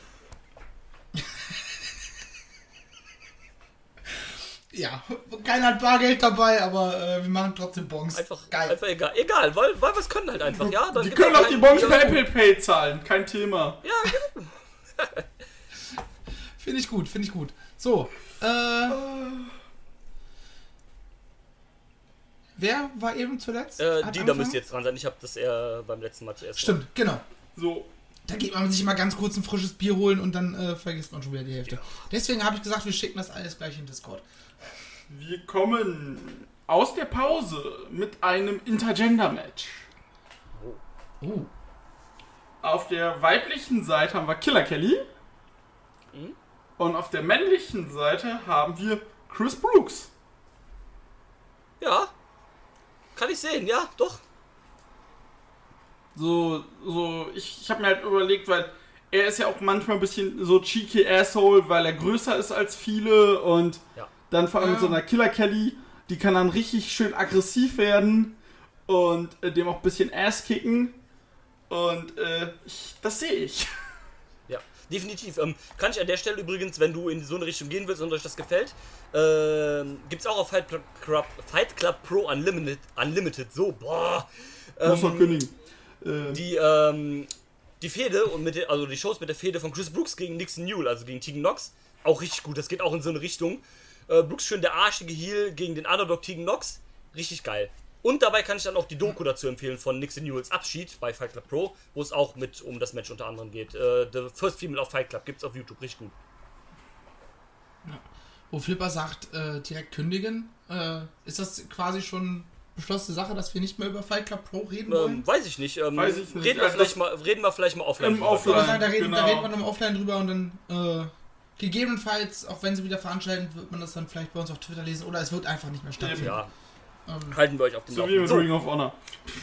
Ja, keiner hat Bargeld dabei, aber äh, wir machen trotzdem Bongs. Einfach, Geil. einfach egal. Egal, weil, weil wir es können halt einfach, ja? Dann Die gibt's können auch die keinen- Bonds ja, per Apple Pay zahlen, kein Thema. Ja, genau. Finde ich gut, finde ich gut. So, äh... Wer war eben zuletzt? Äh, Hat die da angefangen? müsste jetzt dran sein. Ich habe das eher beim letzten Mal zuerst. Stimmt, genau. So, Da geht man sich mal ganz kurz ein frisches Bier holen und dann äh, vergisst man schon wieder die Hälfte. Deswegen habe ich gesagt, wir schicken das alles gleich in Discord. wir kommen aus der Pause mit einem Intergender-Match. Oh. Auf der weiblichen Seite haben wir Killer Kelly. Mhm. Und auf der männlichen Seite haben wir Chris Brooks. Ja. Kann ich sehen, ja, doch. So, so, ich, ich habe mir halt überlegt, weil er ist ja auch manchmal ein bisschen so cheeky Asshole, weil er größer ist als viele und Ja. dann vor allem mit so einer Killer Kelly, die kann dann richtig schön aggressiv werden und äh, dem auch ein bisschen Ass kicken und äh, ich, das sehe ich. Ja, definitiv. Ähm, kann ich an der Stelle übrigens, wenn du in so eine Richtung gehen willst und euch das gefällt, ähm, gibt's auch auf Fight Club, Fight Club Pro Unlimited, Unlimited, so, boah. Muss noch Ähm, kündigen. Äh, die, ähm, die Fehde und mit der, also die Shows mit der Fehde von Chris Brooks gegen Nixon Newell, also gegen Tegan Nox, auch richtig gut. Das geht auch in so eine Richtung. Äh, Brooks schön der arschige Heel gegen den Underdog Tegan Nox, richtig geil. Und dabei kann ich dann auch die Doku dazu empfehlen von Nixon Newells Abschied bei Fight Club Pro, wo es auch mit um das Match unter anderem geht. Äh, The First Female of Fight Club gibt's auf YouTube, richtig gut. Wo Flipper sagt, äh, direkt kündigen. Äh, ist das quasi schon beschlossene Sache, dass wir nicht mehr über Fight Club Pro reden wollen? Ähm, weiß ich nicht. Ähm, Weiß ich nicht. Reden, wir Also vielleicht das- mal, reden wir vielleicht mal offline. Im drüber. Ich würde Offline. sagen, da reden, da genau. reden wir nochmal offline drüber und dann äh, gegebenenfalls, auch wenn sie wieder veranstalten, wird man das dann vielleicht bei uns auf Twitter lesen oder es wird einfach nicht mehr stattfinden. Ja, Ähm, halten wir euch auf den so wie mit So, Ring of Honor.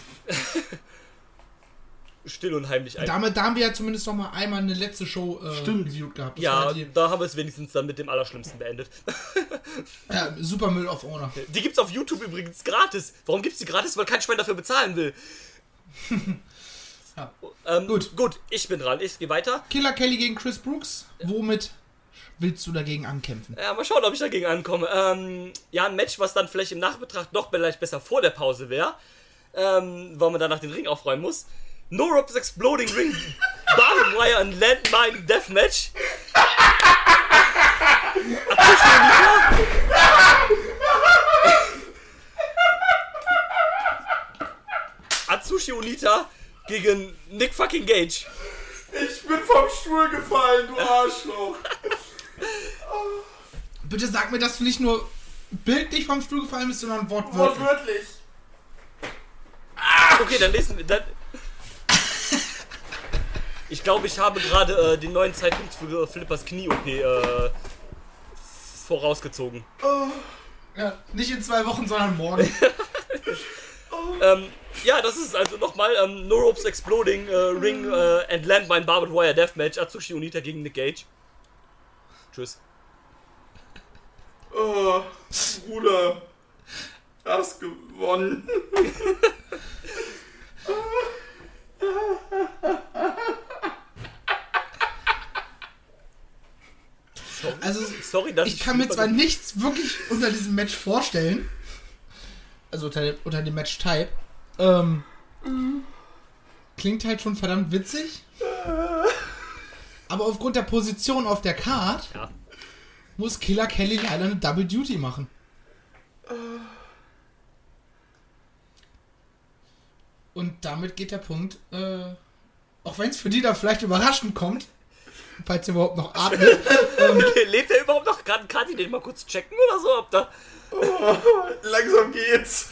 still und heimlich ein. damit, da haben wir ja zumindest noch mal einmal eine letzte Show äh, Stimmt. reviewed gehabt. Das Ja, war die, da haben wir es wenigstens dann mit dem Allerschlimmsten beendet. ja, Supermüll of Honor. Die gibt's auf YouTube übrigens gratis. Warum gibt's die gratis? Weil kein Schwein dafür bezahlen will. Ja. Ähm, Gut. Gut, ich bin dran. Ich gehe weiter. Killer Kelly gegen Chris Brooks. Womit willst du dagegen ankämpfen? Ja, mal schauen, ob ich dagegen ankomme. Ähm, ja, ein Match, was dann vielleicht im Nachbetracht noch vielleicht besser vor der Pause wäre. Ähm, weil man danach den Ring aufräumen muss. No Ropes Exploding Ring Barbed Wire and Landmine Deathmatch. Atsushi Onita. Atsushi Onita gegen Nick fucking Gage. Ich bin vom Stuhl gefallen, du Arschloch. Bitte sag mir, dass du nicht nur bildlich vom Stuhl gefallen bist, sondern wortwörtlich. Wortwörtlich. Okay, dann lesen wir. Dann ich glaube, ich habe gerade äh, den neuen Zeitpunkt für Flippers Knie-O P äh, vorausgezogen. Ja, nicht in zwei Wochen, sondern morgen. Ähm, ja, das ist also nochmal ähm, No Ropes Exploding äh, Ring äh, and Landmine Barbed Wire Deathmatch. Atsushi Onita gegen Nick Gage. Tschüss. Oh, Bruder. Hast gewonnen. Sorry, Also, sorry dass ich kann mir zwar nichts wirklich unter diesem Match vorstellen. Also unter dem, unter dem Match-Type. Ähm, klingt halt schon verdammt witzig. Aber aufgrund der Position auf der Card Ja. muss Killer Kelly leider eine Double Duty machen. Und damit geht der Punkt, äh, auch wenn es für die da vielleicht überraschend kommt, falls ihr überhaupt noch atmet, ähm, Lebt er überhaupt noch? Kann, kann ich den mal kurz checken oder so? Ob da Oh, langsam geht's.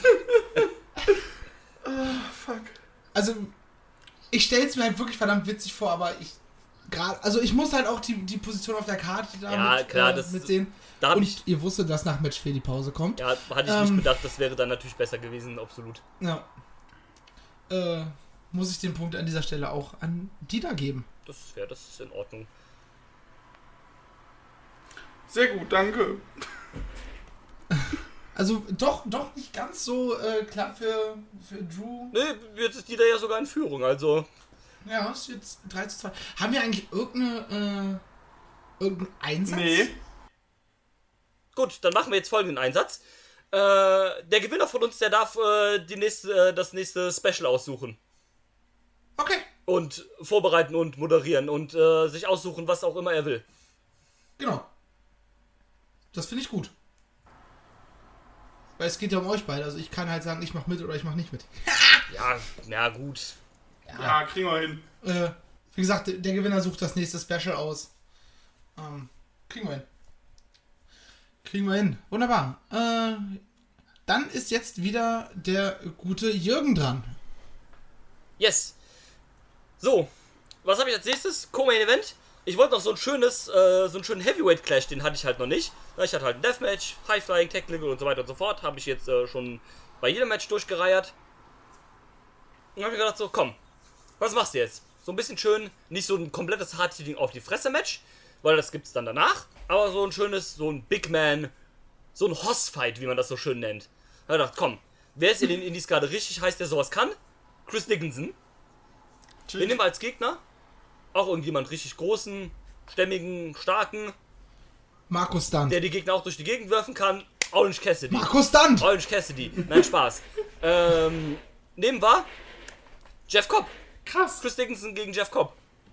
Oh, fuck. also ich stelle es mir halt wirklich verdammt witzig vor, aber ich gerade, also ich muss halt auch die, die Position auf der Karte da Ja, mit, klar, äh, das- mitsehen. Da hab Und ich, ihr wusstet, dass nach Match vier die Pause kommt. ja, hatte ich Ähm. nicht bedacht, das wäre dann natürlich besser gewesen, absolut. Ja. Äh, muss ich den Punkt an dieser Stelle auch an Dieter geben. Das wäre, das ist in Ordnung. Sehr gut, danke. Also doch, doch nicht ganz so äh, klar für, für Drew. Ne, jetzt ist die da ja sogar in Führung, also. Ja, ist jetzt drei zu zwei. Haben wir eigentlich irgendeine, äh, irgendeinen Einsatz? Nee. Gut, dann machen wir jetzt folgenden Einsatz. Äh, der Gewinner von uns, der darf äh, die nächste, äh, das nächste Special aussuchen. Okay. Und vorbereiten und moderieren und äh, sich aussuchen, was auch immer er will. Genau. Das finde ich gut. Weil es geht ja um euch beide. Also ich kann halt sagen, ich mache mit oder ich mache nicht mit. Ja, na gut. Ja, kriegen wir hin. Äh, wie gesagt, der der Gewinner sucht das nächste Special aus. Ähm, kriegen wir hin. Kriegen wir hin. Wunderbar. Äh, dann ist jetzt wieder der gute Jürgen dran. Yes. So, was habe ich als nächstes? Co-Main Event. Ich wollte noch so ein schönes, äh, so einen schönen Heavyweight Clash, den hatte ich halt noch nicht. Ich hatte halt ein Deathmatch, High Flying, Technical und so weiter und so fort. Habe ich jetzt äh, schon bei jedem Match durchgereiert. Und habe ich gedacht, so komm, was machst du jetzt? So ein bisschen schön, nicht so ein komplettes Hard-Hitting auf die Fresse-Match, weil das gibt's dann danach. Aber so ein schönes, so ein Big Man, so ein Hoss-Fight, wie man das so schön nennt. Da habe ich gedacht, komm, wer ist in den Indies gerade richtig heiß, der sowas kann? Chris Dickinson. Wir nehmen als Gegner auch irgendjemand richtig großen, stämmigen, starken, Markus Stunt. der die Gegner auch durch die Gegend werfen kann. Orange Cassidy. Markus Stunt! Orange Cassidy. Nein, Spaß. ähm, nehmen wir Jeff Cobb. Krass. Chris Dickinson gegen Jeff Cobb.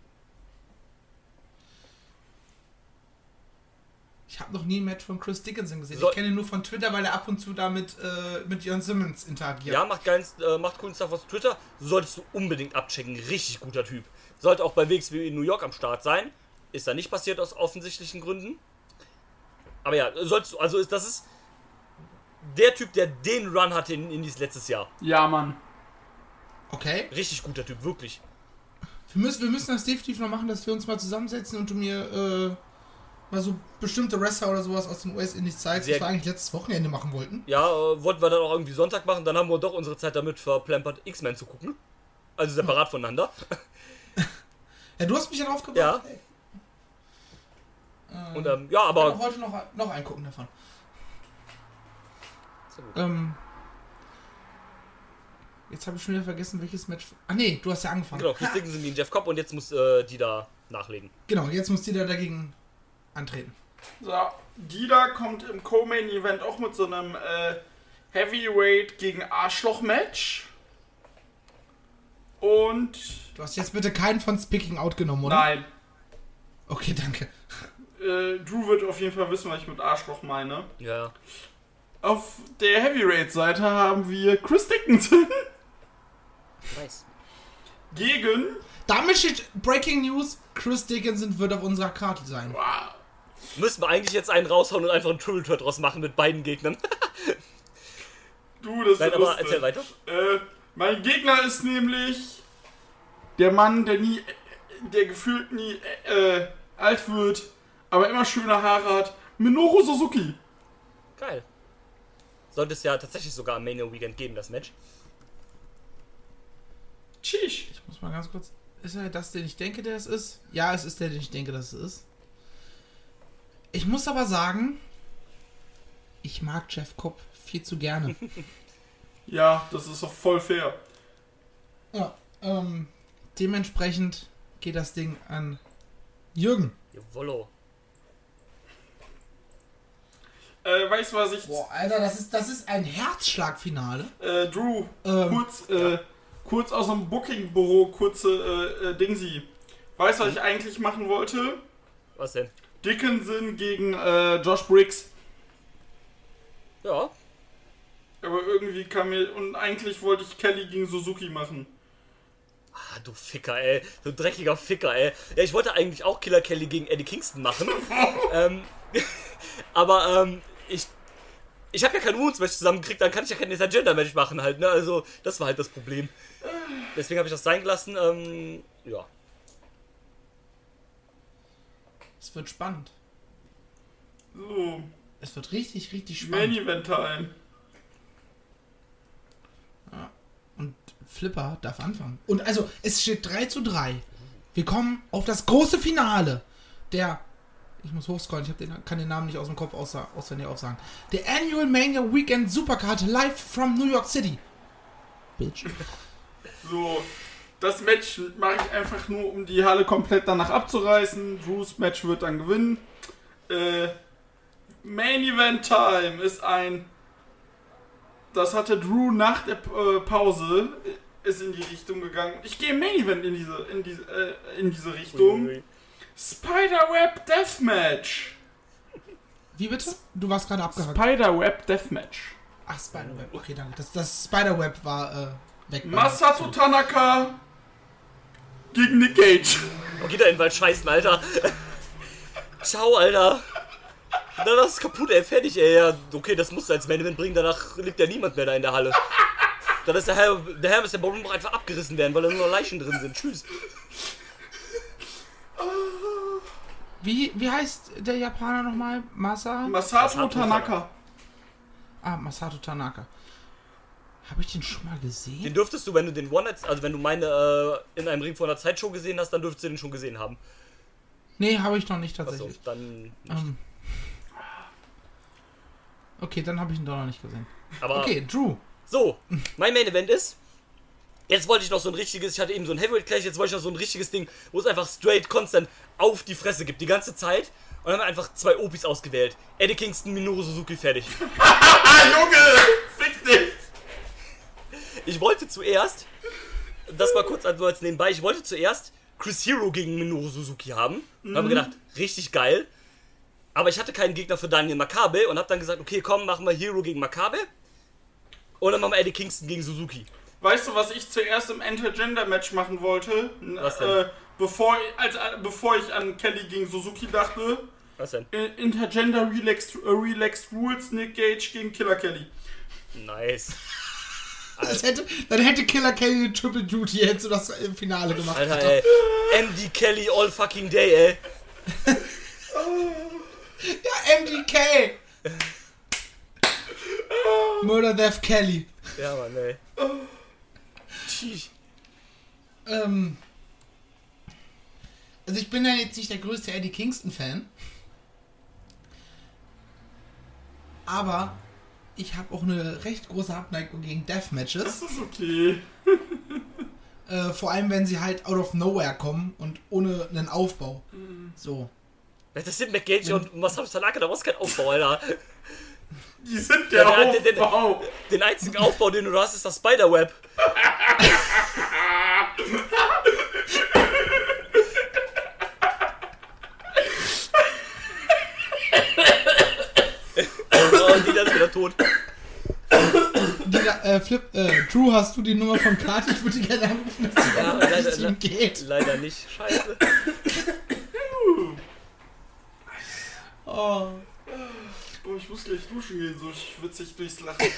Ich habe noch nie ein Match von Chris Dickinson gesehen. So- Ich kenne ihn nur von Twitter, weil er ab und zu damit äh, mit Jörn Simmons interagiert. Ja, macht, geilen, äh, macht coolen Stuff auf Twitter. Solltest du unbedingt abchecken. Richtig guter Typ. Sollte auch bei W X W in New York am Start sein. Ist da nicht passiert aus offensichtlichen Gründen. Aber ja, solltest du, also ist, das ist der Typ, der den Run hatte in Indies letztes Jahr. Ja, Mann. Okay. Richtig guter Typ, wirklich. Wir müssen, wir müssen das definitiv noch machen, dass wir uns mal zusammensetzen und du mir äh, mal so bestimmte Wrestler oder sowas aus den U S-Indies zeigst, Sehr was wir eigentlich letztes Wochenende machen wollten. Ja, äh, wollten wir dann auch irgendwie Sonntag machen, dann haben wir doch unsere Zeit damit verplempert, X-Men zu gucken. Also separat voneinander. Ja, du hast mich ja drauf gebracht. Ja. Ey. Und ähm, ja, Ich kann auch aber. heute noch, noch einen gucken davon. Sehr gut. Ähm, jetzt habe ich schon wieder vergessen, welches Match... Ah nee, du hast ja angefangen. Genau, Chris Dickinson gegen Jeff Cobb und jetzt muss äh, die da nachlegen. Genau, jetzt muss die da dagegen antreten. So, Dida kommt im Co-Main-Event auch mit so einem äh, Heavyweight gegen Arschloch-Match. Und... Du hast jetzt bitte keinen von Speaking Out genommen, oder? Nein. Okay, danke. Äh, Drew wird auf jeden Fall wissen, was ich mit Arschloch meine. Ja. Auf der Heavyweight-Seite haben wir Chris Dickinson Nice. gegen... Damit steht Breaking News, Chris Dickinson wird auf unserer Karte sein. Wow. Müssen wir eigentlich jetzt einen raushauen und einfach einen Triple Threat draus machen mit beiden Gegnern. Du, das Nein, ist aber lustig. erzähl weiter. Äh, mein Gegner ist nämlich der Mann, der nie, der gefühlt nie äh, alt wird, aber immer schöne Haare hat. Minoru Suzuki. Geil. Sollte es ja tatsächlich sogar am Mania Weekend geben, das Match. Tschüss. Ich muss mal ganz kurz... Ist er das, den ich denke, der es ist? Ja, es ist der, den ich denke, dass es ist. Ich muss aber sagen, ich mag Jeff Cobb viel zu gerne. Ja, das ist doch voll fair. Ja, ähm, dementsprechend geht das Ding an Jürgen. Jawollo. Äh, weißt du, was ich... Boah, Alter, das ist, das ist ein Herzschlagfinale. Äh, Drew, Ähm, kurz, äh, kurz aus dem Booking-Büro, kurze, äh, äh, Dingsi. Weißt du, was ich eigentlich machen wollte? Was denn? Dickinson gegen, äh, Josh Briggs. Ja. Aber irgendwie kam mir... Und eigentlich wollte ich Kelly gegen Suzuki machen. Ah, du Ficker, ey. Du dreckiger Ficker, ey. Ja, ich wollte eigentlich auch Killer Kelly gegen Eddie Kingston machen. ähm, aber, ähm, ich... Ich habe ja kein Wounds-Match zusammengekriegt, dann kann ich ja kein Intergender-Match machen halt, ne? Also, das war halt das Problem. Deswegen habe ich das sein gelassen, ähm, ja. Es wird spannend. So. Es wird richtig, richtig Main spannend. Event Time. Ja. Und Flipper darf anfangen. Und also, es steht drei zu drei. Wir kommen auf das große Finale der... Ich muss hochscrollen, ich hab den, kann den Namen nicht aus dem Kopf außer, auswendig aufsagen. Der Annual Mania Weekend Supercard live from New York City. Bitch. So, das Match mache ich einfach nur, um die Halle komplett danach abzureißen. Drews Match wird dann gewinnen. Äh, Main Event Time ist ein... Das hatte Drew nach der äh, Pause, ist in die Richtung gegangen. Ich gehe im Main Event in diese, in diese, äh, in diese Richtung. Ui, ui. Spiderweb Deathmatch. Wie bitte? Du warst gerade abgehakt. Spiderweb Deathmatch. Ach, Spiderweb. Okay, danke. Das, das Spiderweb war äh, weg. Masato Tanaka gegen Nick Gage. Oh, geht da in den Wald scheißen, Alter. Ciao, Alter. Na, das ist kaputt, ey. Fertig, ey. Ja, okay, das musst du als Main Event bringen. Danach liegt ja niemand mehr da in der Halle. Dann ist der Herr, der Herr, der Baron einfach abgerissen werden, weil da nur noch Leichen drin sind. Tschüss. Wie, wie heißt der Japaner nochmal? Masa? Masato, Masato Tanaka. Ah, Masato Tanaka. Habe ich den schon mal gesehen? Den dürftest du, wenn du den One Night, also wenn du meine äh, in einem Ring vor einer Zeitshow gesehen hast, dann dürftest du den schon gesehen haben. Nee, habe ich noch nicht Achso, tatsächlich. dann nicht. Ähm. Okay, dann habe ich ihn doch noch nicht gesehen. Aber Okay, Drew. so, mein Main Event ist, jetzt wollte ich noch so ein richtiges, ich hatte eben so ein Heavyweight Clash, jetzt wollte ich noch so ein richtiges Ding, wo es einfach straight constant auf die Fresse gibt, die ganze Zeit. Und dann haben wir einfach zwei O Ps ausgewählt. Eddie Kingston, Minoru Suzuki, fertig. Ah, Junge! Fick dich! Ich wollte zuerst, das mal kurz also als nebenbei, ich wollte zuerst Chris Hero gegen Minoru Suzuki haben. Und Mhm. habe gedacht, richtig geil. Aber ich hatte keinen Gegner für Daniel Makabe und habe dann gesagt, okay, komm, machen wir Hero gegen Makabe. Und dann machen wir Eddie Kingston gegen Suzuki. Weißt du, was ich zuerst im Intergender-Match machen wollte? Was denn? Äh, bevor, als, äh, bevor ich an Kelly gegen Suzuki dachte. Was denn? Äh, Intergender Relaxed, äh, Relaxed Rules, Nick Gage gegen Killer Kelly. Nice. Das hätte, dann hätte Killer Kelly eine Triple Duty, hättest du das im Finale gemacht. Alter, ey. M D Kelly all fucking day, ey. Ja, M D K! Murder Death Kelly. Ja, Mann, ey. Tschüss. Ähm. Also ich bin ja jetzt nicht der größte Eddie Kingston-Fan. Aber ich habe auch eine recht große Abneigung gegen Deathmatches. Das ist okay. Äh, vor allem, wenn sie halt out of nowhere kommen und ohne einen Aufbau. So. Das sind McGage und Masato Tanaka, da brauchst du keinen Aufbau, Alter. Die sind der Ja, der- der- Aufbau. Den einzigen Aufbau, den du hast, ist das Spiderweb. Und die dann ist wieder tot. Die, äh, Flip, äh, Drew, hast du die Nummer von Kati? Ich würde die gerne anrufen, dass sie Ja, dann leider, wie es ihm geht. leider nicht. Scheiße. Oh. Oh, ich muss gleich duschen gehen, so schwitzig durchs Lachen.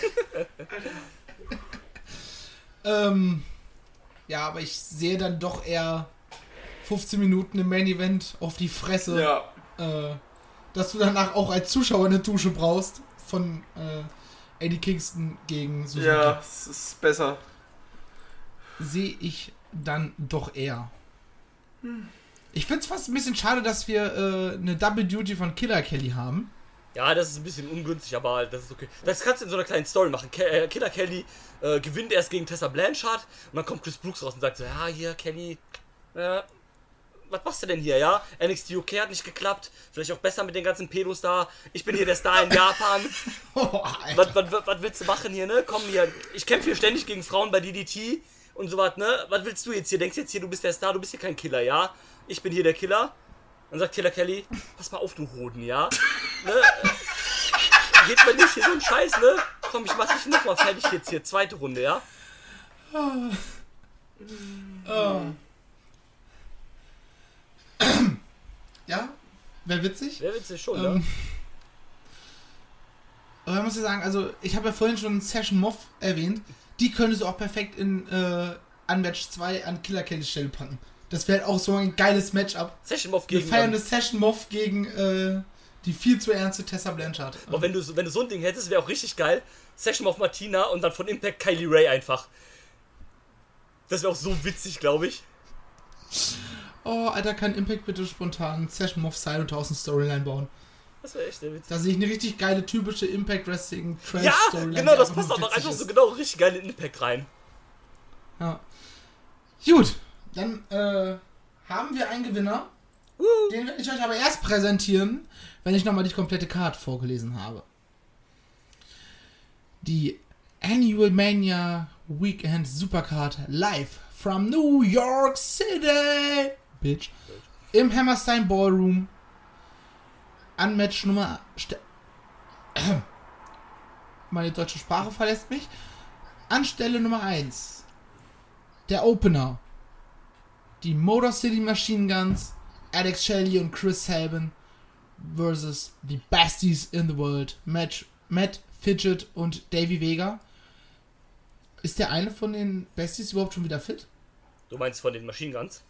Ähm, ja, aber ich sehe dann doch eher fünfzehn Minuten im Main Event auf die Fresse. Ja. Äh, dass du danach auch als Zuschauer eine Dusche brauchst von äh, Eddie Kingston gegen Suzuki. Ja, es ist besser. Sehe ich dann doch eher. Ich finde es fast ein bisschen schade, dass wir äh, eine Double Duty von Killer Kelly haben. Ja, das ist ein bisschen ungünstig, aber das ist okay. Das kannst du in so einer kleinen Story machen. Ke äh, Killer Kelly äh, gewinnt erst gegen Tessa Blanchard und dann kommt Chris Brooks raus und sagt so, ja, hier, Kelly, äh, was machst du denn hier, ja? N X T U K hat nicht geklappt, vielleicht auch besser mit den ganzen Pedos da. Ich bin hier der Star in Japan. Oh, Was, was, was, was willst du machen hier, ne? Komm hier, ich kämpfe hier ständig gegen Frauen bei D D T und so was, ne? Was willst du jetzt hier? Denkst jetzt hier, du bist der Star, du bist hier kein Killer, ja? Ich bin hier der Killer. Dann sagt Killer Kelly, pass mal auf, du Hoden, ja? Ne? Geht mir nicht hier so ein Scheiß, ne? Komm, ich mach dich nochmal fertig jetzt hier. Zweite Runde, ja? Oh. Ja, wäre witzig. Wäre witzig schon, Ähm, ne? Aber ich muss ja sagen, also ich habe ja vorhin schon Session Moff erwähnt. Die könntest du auch perfekt in äh, Unmatch zwei an Killer Kellys Stelle packen. Das wäre halt auch so ein geiles Matchup. Session Moff Wir gegen... feiern ähm, das Session Moff gegen äh, die viel zu ernste Tessa Blanchard. Aber wenn du, so- wenn du so ein Ding hättest, wäre auch richtig geil. Session Moff Martina und dann von Impact Kylie Ray einfach. Das wäre auch so witzig, glaube ich. Oh, Alter, kann Impact bitte spontan Session Moff Style und tausend Storyline bauen? Das wäre echt sehr witzig. Da sehe ich eine richtig geile, typische Impact Wrestling Trash Ja, Storyline. genau, die das einfach passt nur auch noch witzig einfach so ist. genau richtig geil in Impact rein. Ja. Gut, dann äh, haben wir einen Gewinner. Woo. Den werde ich euch aber erst präsentieren, wenn ich nochmal die komplette Card vorgelesen habe. Die Annual Mania Weekend Supercard live from New York City, bitch, im Hammerstein Ballroom. An Match Nummer... St- Meine deutsche Sprache verlässt mich. An Stelle Nummer eins. Der Opener. Die Motor City Machine Guns, Alex Shelley und Chris Sabin versus die Besties in the World. Match Matt Fidget und Davey Vega. Ist der eine von den Besties überhaupt schon wieder fit? Du meinst von den Machine Guns?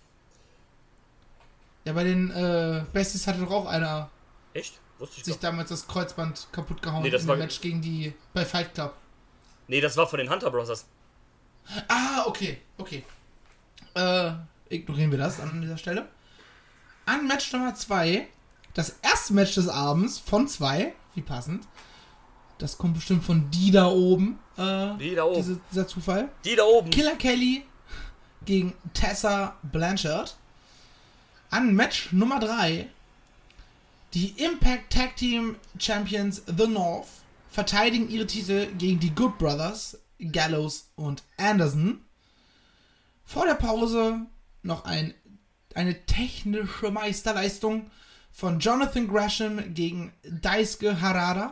Ja, bei den äh, Besties hatte doch auch einer Echt? Wusste ich sich doch. damals das Kreuzband kaputt gehauen Nee, das in war- dem Match gegen die bei Fight Club. Nee, das war von den Hunter Brothers. Ah, okay, okay. Äh, ignorieren wir das an dieser Stelle. An Match Nummer zwei, das erste Match des Abends von zwei, wie passend. Das kommt bestimmt von die da oben. Äh, Die da oben. Diese, dieser Zufall. Die da oben. Killer Kelly gegen Tessa Blanchard. An Match Nummer drei, die Impact Tag Team Champions The North verteidigen ihre Titel gegen die Good Brothers, Gallows und Anderson. Vor der Pause noch ein, eine technische Meisterleistung von Jonathan Gresham gegen Daisuke Harada.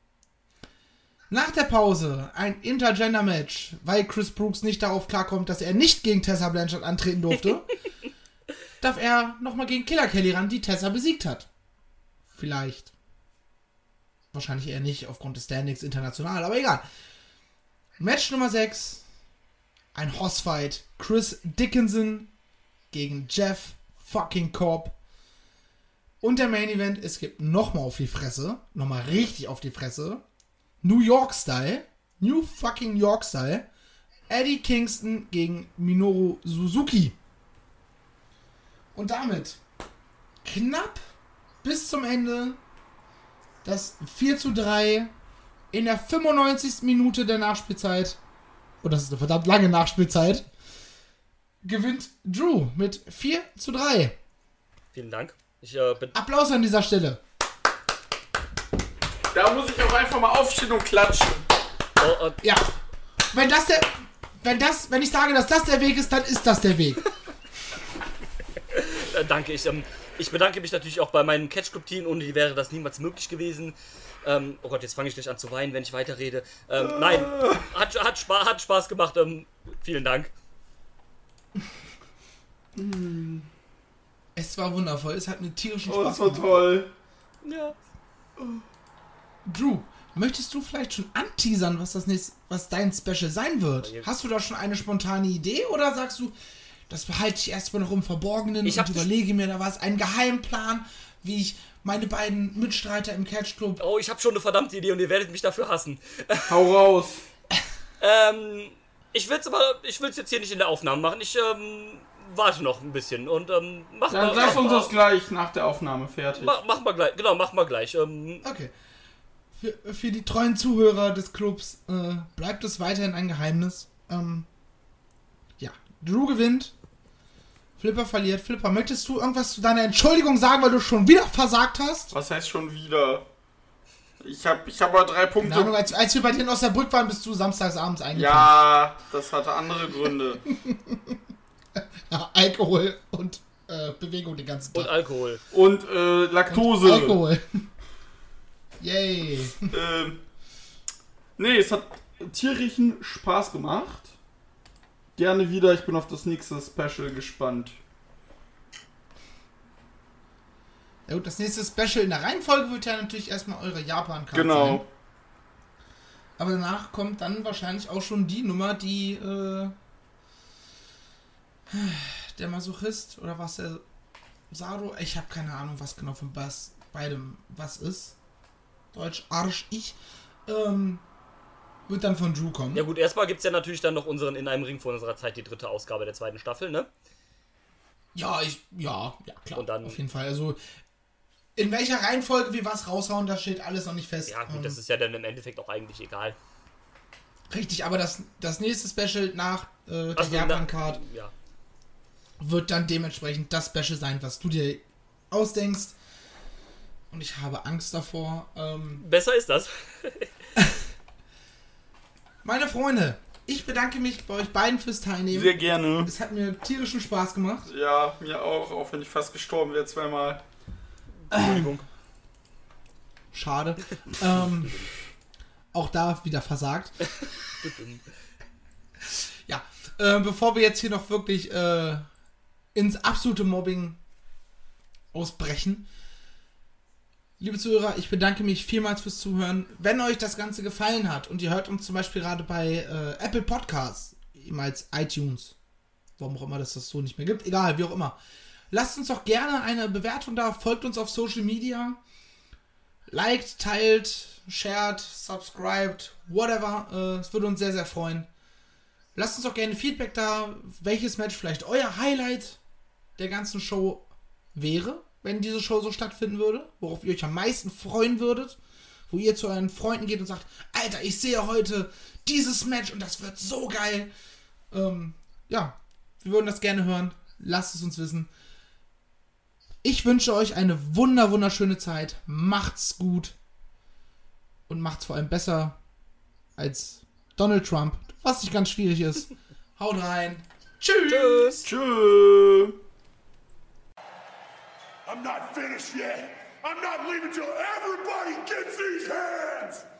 Nach der Pause ein Intergender-Match, weil Chris Brooks nicht darauf klarkommt, dass er nicht gegen Tessa Blanchard antreten durfte, darf er nochmal gegen Killer Kelly ran, die Tessa besiegt hat. Vielleicht. Wahrscheinlich eher nicht, aufgrund des Standings international, aber egal. Match Nummer sechs. Ein Hossfight. Chris Dickinson gegen Jeff fucking Cobb. Und der Main Event, es gibt nochmal auf die Fresse. Nochmal richtig auf die Fresse. New York Style. New fucking York Style. Eddie Kingston gegen Minoru Suzuki. Und damit knapp bis zum Ende das vier zu drei in der fünfundneunzigsten Minute der Nachspielzeit. Und das ist eine verdammt lange Nachspielzeit. Gewinnt Drew mit vier zu drei. Vielen Dank. Ich äh, bin... Applaus an dieser Stelle. Da muss ich auch einfach mal aufstehen und klatschen. Oh, äh, Ja. Wenn das der. Wenn das, wenn ich sage, dass das der Weg ist, dann ist das der Weg. äh, danke. Ich, ähm, ich bedanke mich natürlich auch bei meinem Catch Club Team. Ohne die wäre das niemals möglich gewesen. Ähm, oh Gott, jetzt fange ich gleich an zu weinen, wenn ich weiterrede. Ähm, nein, hat, hat, Spaß, hat Spaß gemacht. Ähm, vielen Dank. Es war wundervoll. Es hat mir tierischen Oh, Spaß das war gemacht. toll. Ja. Drew, möchtest du vielleicht schon anteasern, was das nächste, was dein Special sein wird? Hast du da schon eine spontane Idee oder sagst du, das behalte ich erstmal noch im Verborgenen Ich und hab- überlege mir da was, einen Geheimplan, wie ich meine beiden Mitstreiter im Catch Club. Oh, ich habe schon eine verdammte Idee und ihr werdet mich dafür hassen. Hau raus. Ähm, ich will's aber, ich will's jetzt hier nicht in der Aufnahme machen. Ich, ähm, warte noch ein bisschen und, ähm, mach Dann mal... lass mach uns mal- das gleich nach der Aufnahme fertig. Mach, mach mal gleich, genau, mach mal gleich. Ähm, Okay. Für, für die treuen Zuhörer des Clubs äh, bleibt es weiterhin ein Geheimnis. Ähm, ja, Drew gewinnt. Flipper verliert. Flipper, möchtest du irgendwas zu deiner Entschuldigung sagen, weil du schon wieder versagt hast? Was heißt schon wieder? Ich hab, ich hab aber drei Punkte. Keine Ahnung, als, als wir bei dir in Osnabrück waren, bist du samstagsabends eingepennt. Ja, das hatte andere Gründe. Ja, Alkohol und äh, Bewegung den ganzen Tag. und Alkohol. Und äh, Laktose. Alkohol. Yay. Ähm, nee, es hat tierischen Spaß gemacht. Gerne wieder, ich bin auf das nächste Special gespannt. Ja gut, das nächste Special in der Reihenfolge wird ja natürlich erstmal eure Japan-Karte Genau. sein. Aber danach kommt dann wahrscheinlich auch schon die Nummer, die äh, der Masochist oder was der Sado? Ich habe keine Ahnung, was genau von was beidem was ist. Deutsch, Arsch, ich. Ähm, wird dann von Drew kommen. Ja gut, erstmal gibt es ja natürlich dann noch unseren In einem Ring vor unserer Zeit, die dritte Ausgabe der zweiten Staffel, ne? Ja, ich, ja, ja, klar. Und dann, auf jeden Fall. Also, in welcher Reihenfolge wir was raushauen, das steht alles noch nicht fest. Ja gut, ähm, das ist ja dann im Endeffekt auch eigentlich egal. Richtig, aber das, das nächste Special nach äh, der Ach so, Japan-Card na, ja. wird dann dementsprechend das Special sein, was du dir ausdenkst. Und ich habe Angst davor. Ähm, Besser ist das. meine Freunde, ich bedanke mich bei euch beiden fürs Teilnehmen. Sehr gerne. Es hat mir tierischen Spaß gemacht. Ja, mir auch, auch wenn ich fast gestorben wäre zweimal. Entschuldigung. Schade. ähm, auch da wieder versagt. Ja, äh, bevor wir jetzt hier noch wirklich äh, ins absolute Mobbing ausbrechen. Liebe Zuhörer, ich bedanke mich vielmals fürs Zuhören. Wenn euch das Ganze gefallen hat und ihr hört uns zum Beispiel gerade bei äh, Apple Podcasts, ehemals iTunes, warum auch immer dass das so nicht mehr gibt, egal, wie auch immer. Lasst uns doch gerne eine Bewertung da, folgt uns auf Social Media, liked, teilt, shared, subscribed, whatever. Äh, es würde uns sehr, sehr freuen. Lasst uns doch gerne Feedback da, welches Match vielleicht euer Highlight der ganzen Show wäre, wenn diese Show so stattfinden würde, worauf ihr euch am meisten freuen würdet, wo ihr zu euren Freunden geht und sagt, Alter, ich sehe heute dieses Match und das wird so geil. Ähm, ja, wir würden das gerne hören. Lasst es uns wissen. Ich wünsche euch eine wunder, wunderschöne Zeit. Macht's gut. Und macht's vor allem besser als Donald Trump, was nicht ganz schwierig ist. Haut rein. Tschüss. Tschüss. Tschüss. I'm not finished yet. I'm not leaving till everybody gets these hands.